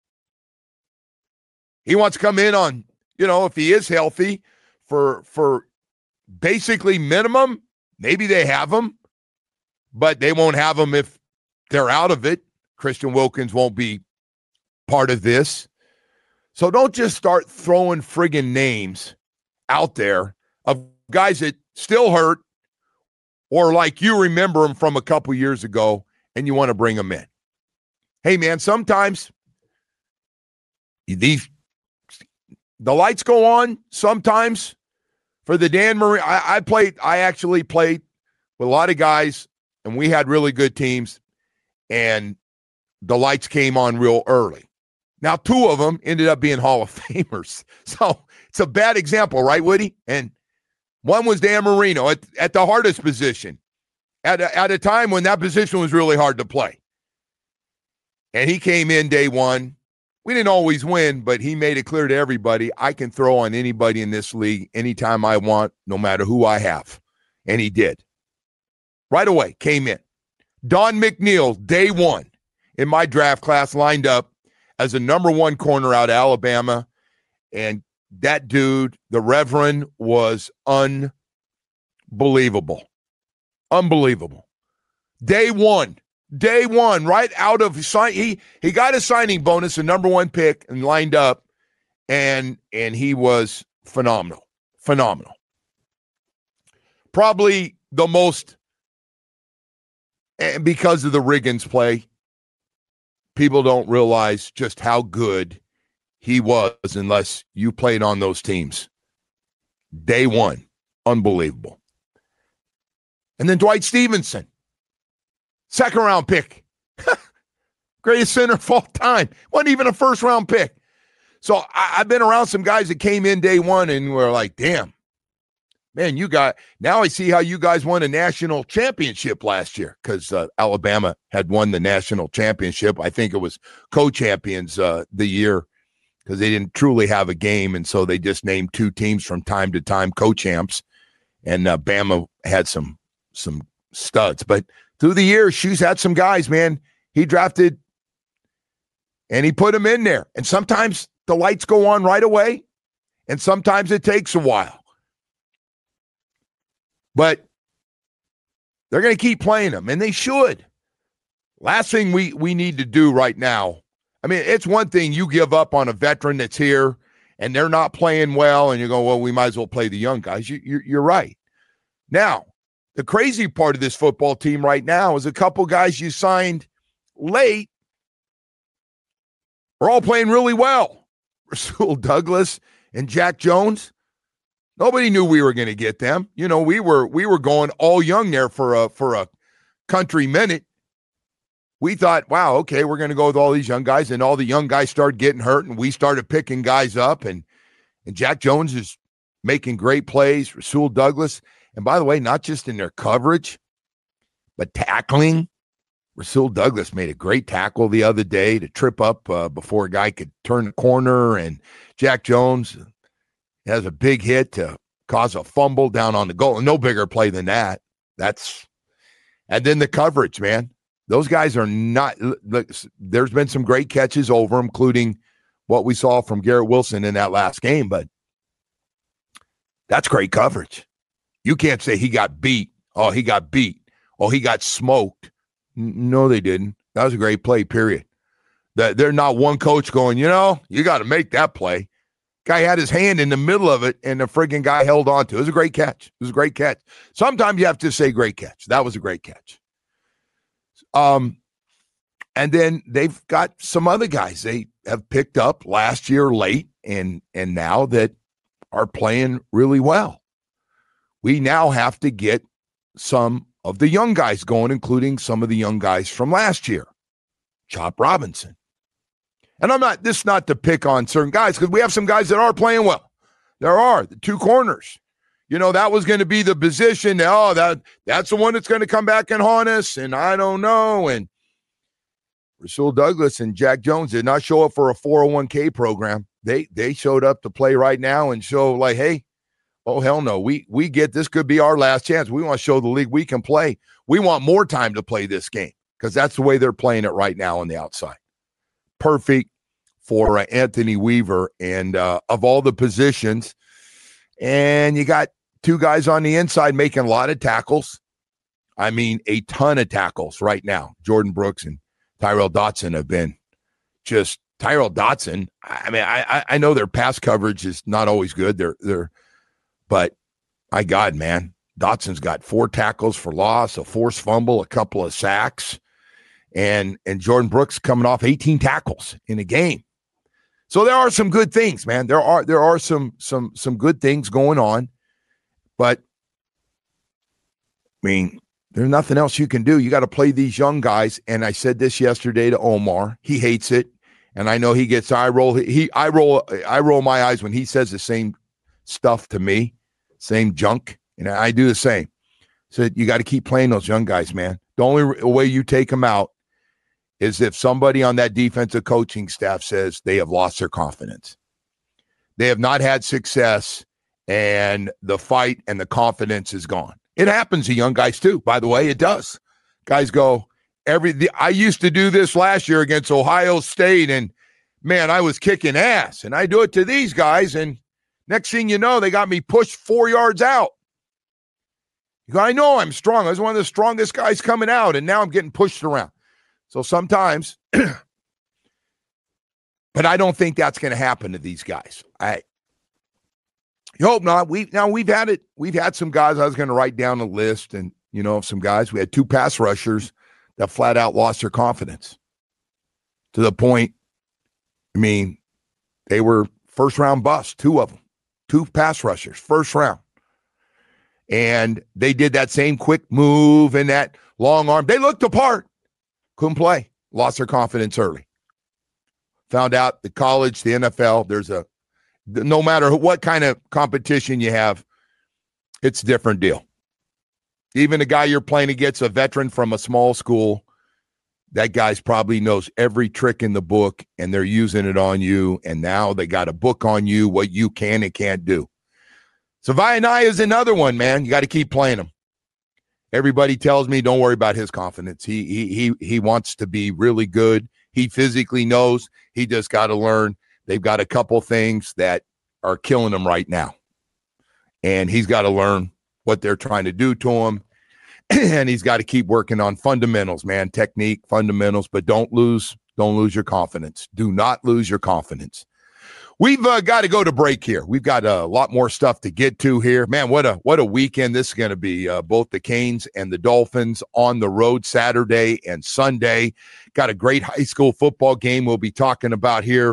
He wants to come in on, if he is healthy for basically minimum. Maybe they have him, but they won't have him if they're out of it. Christian Wilkins won't be part of this. So don't just start throwing friggin' names out there of guys that still hurt or like you remember them from a couple years ago and you want to bring them in. Hey, man, sometimes the lights go on sometimes for the Dan Marino. I actually played with a lot of guys, and we had really good teams, and the lights came on real early. Now, 2 of them ended up being Hall of Famers. So it's a bad example, right, Woody? And one was Dan Marino at the hardest position, at a time when that position was really hard to play. And he came in day one. We didn't always win, but he made it clear to everybody, I can throw on anybody in this league anytime I want, no matter who I have. And he did. Right away, came in. Don McNeil, day one, in my draft class, lined up as a number 1 corner out of Alabama. And that dude, the Reverend, was unbelievable. Unbelievable. Day one, right out of he got a signing bonus, a number 1 pick, and lined up, and he was phenomenal. Phenomenal. Probably the most, and because of the Riggins play, people don't realize just how good he was unless you played on those teams. Day one, unbelievable. And then Dwight Stevenson, second-round pick. Greatest center of all time. Wasn't even a first-round pick. So I've been around some guys that came in day one and were like, damn, man, now I see how you guys won a national championship last year because Alabama had won the national championship. I think it was co-champions the year because they didn't truly have a game, and so they just named two teams from time to time co-champs, and Bama had some studs. But through the years, Shoes had some guys, man. He drafted, and he put them in there. And sometimes the lights go on right away, and sometimes it takes a while. But they're going to keep playing them, and they should. Last thing we need to do right now, I mean, it's one thing you give up on a veteran that's here, and they're not playing well, and you go, well, we might as well play the young guys. You're right. Now, the crazy part of this football team right now is a couple guys you signed late are all playing really well. Rasul Douglas and Jack Jones. Nobody knew we were going to get them. You know, we were going all young there for a country minute. We thought, wow, okay, we're going to go with all these young guys, and all the young guys started getting hurt, and we started picking guys up, and Jack Jones is making great plays. Rasul Douglas, and by the way, not just in their coverage, but tackling. Rasul Douglas made a great tackle the other day to trip up before a guy could turn the corner, and Jack Jones has a big hit to cause a fumble down on the goal. And no bigger play than that. And then the coverage, man. Those guys are not – there's been some great catches over them, including what we saw from Garrett Wilson in that last game, but that's great coverage. You can't say he got beat. Oh, he got beat. Oh, he got smoked. No, they didn't. That was a great play, period. They're not one coach going, you got to make that play. Guy had his hand in the middle of it, and the friggin' guy held on to it. It was a great catch. It was a great catch. Sometimes you have to say great catch. That was a great catch. And then they've got some other guys they have picked up last year late and now that are playing really well. We now have to get some of the young guys going, including some of the young guys from last year. Chop Robinson. And this is not to pick on certain guys, because we have some guys that are playing well. There are the two corners. That was going to be the position. That's the one that's going to come back and haunt us, and I don't know. And Rasul Douglas and Jack Jones did not show up for a 401k program. They showed up to play right now and show like, hey, oh, hell no. We get this could be our last chance. We want to show the league we can play. We want more time to play this game because that's the way they're playing it right now on the outside. Perfect for Anthony Weaver and of all the positions. And you got two guys on the inside making a lot of tackles. I mean, a ton of tackles right now. Jordan Brooks and Tyrell Dotson have been just Tyrell Dotson. I mean, I know their pass coverage is not always good. But my God, man, Dotson's got 4 tackles for loss, a forced fumble, a couple of sacks, and Jordan Brooks coming off 18 tackles in a game. So there are some good things, man. There are some good things going on, but I mean, there's nothing else you can do. You got to play these young guys. And I said this yesterday to Omar. He hates it, and I know he gets eye roll. I roll my eyes when he says the same stuff to me, same junk, and I do the same. So you got to keep playing those young guys, man. The only way you take them out is if somebody on that defensive coaching staff says they have lost their confidence. They have not had success, and the fight and the confidence is gone. It happens to young guys too, by the way. It does. Guys go, I used to do this last year against Ohio State, and man, I was kicking ass. And I do it to these guys, and next thing you know, they got me pushed 4 yards out. You go, I know I'm strong. I was one of the strongest guys coming out, and now I'm getting pushed around. So sometimes, but I don't think that's going to happen to these guys. You hope not. We've had it. We've had some guys. I was going to write down a list, and of some guys. We had 2 pass rushers that flat out lost their confidence to the point. I mean, they were first round busts. 2 of them, 2 pass rushers, first round. And they did that same quick move and that long arm. They looked apart. Couldn't play. Lost their confidence early. Found out the college, the NFL, no matter what kind of competition you have, it's a different deal. Even the guy you're playing against, a veteran from a small school, that guy's probably knows every trick in the book, and they're using it on you, and now they got a book on you, what you can and can't do. So Vainai is another one, man. You got to keep playing him. Everybody tells me don't worry about his confidence. He wants to be really good. He physically knows. He just got to learn. They've got a couple things that are killing him right now. And he's got to learn what they're trying to do to him. And he's got to keep working on fundamentals, man, technique, fundamentals, but don't lose your confidence. Do not lose your confidence. We've got to go to break here. We've got a lot more stuff to get to here. Man, what a weekend this is going to be. Both the Canes and the Dolphins on the road Saturday and Sunday. Got a great high school football game we'll be talking about here.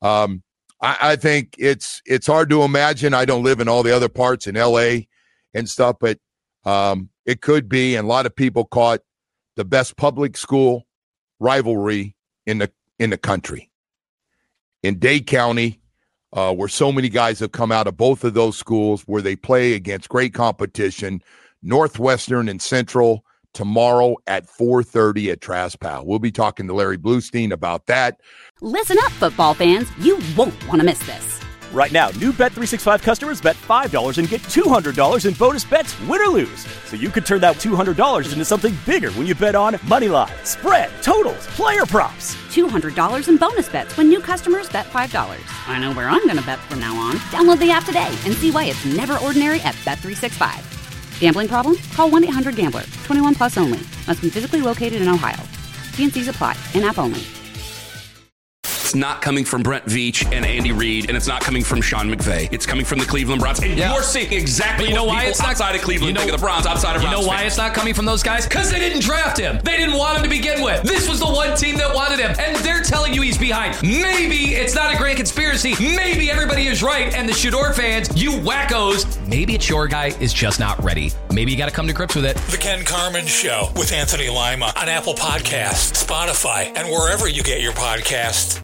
I think it's hard to imagine. I don't live in all the other parts in L.A. and stuff, but it could be, and a lot of people call it the best public school rivalry in the country. In Dade County, where so many guys have come out of both of those schools, where they play against great competition, Northwestern and Central, tomorrow at 4:30 at Trask Powell. We'll be talking to Larry Bluestein about that. Listen up, football fans. You won't want to miss this. Right now, new Bet365 customers bet $5 and get $200 in bonus bets, win or lose. So you could turn that $200 into something bigger when you bet on Moneyline, spread, totals, player props. $200 in bonus bets when new customers bet $5. I know where I'm going to bet from now on. Download the app today and see why it's never ordinary at Bet365. Gambling problem? Call 1-800-GAMBLER. 21 plus only. Must be physically located in Ohio. T&Cs apply. In-app only. It's not coming from Brent Veach and Andy Reid, and it's not coming from Sean McVay. It's coming from the Cleveland Browns. And you're seeing exactly what people it's outside of Cleveland think of the Browns, outside of Browns. You know why it's not coming from those guys? Because they didn't draft him. They didn't want him to begin with. This was the one team that wanted him, and they're telling you he's behind. Maybe it's not a grand conspiracy. Maybe everybody is right, and the Shador fans, you wackos, maybe it's your guy is just not ready. Maybe you got to come to grips with it. The Ken Carman Show with Anthony Lima on Apple Podcasts, Spotify, and wherever you get your podcasts.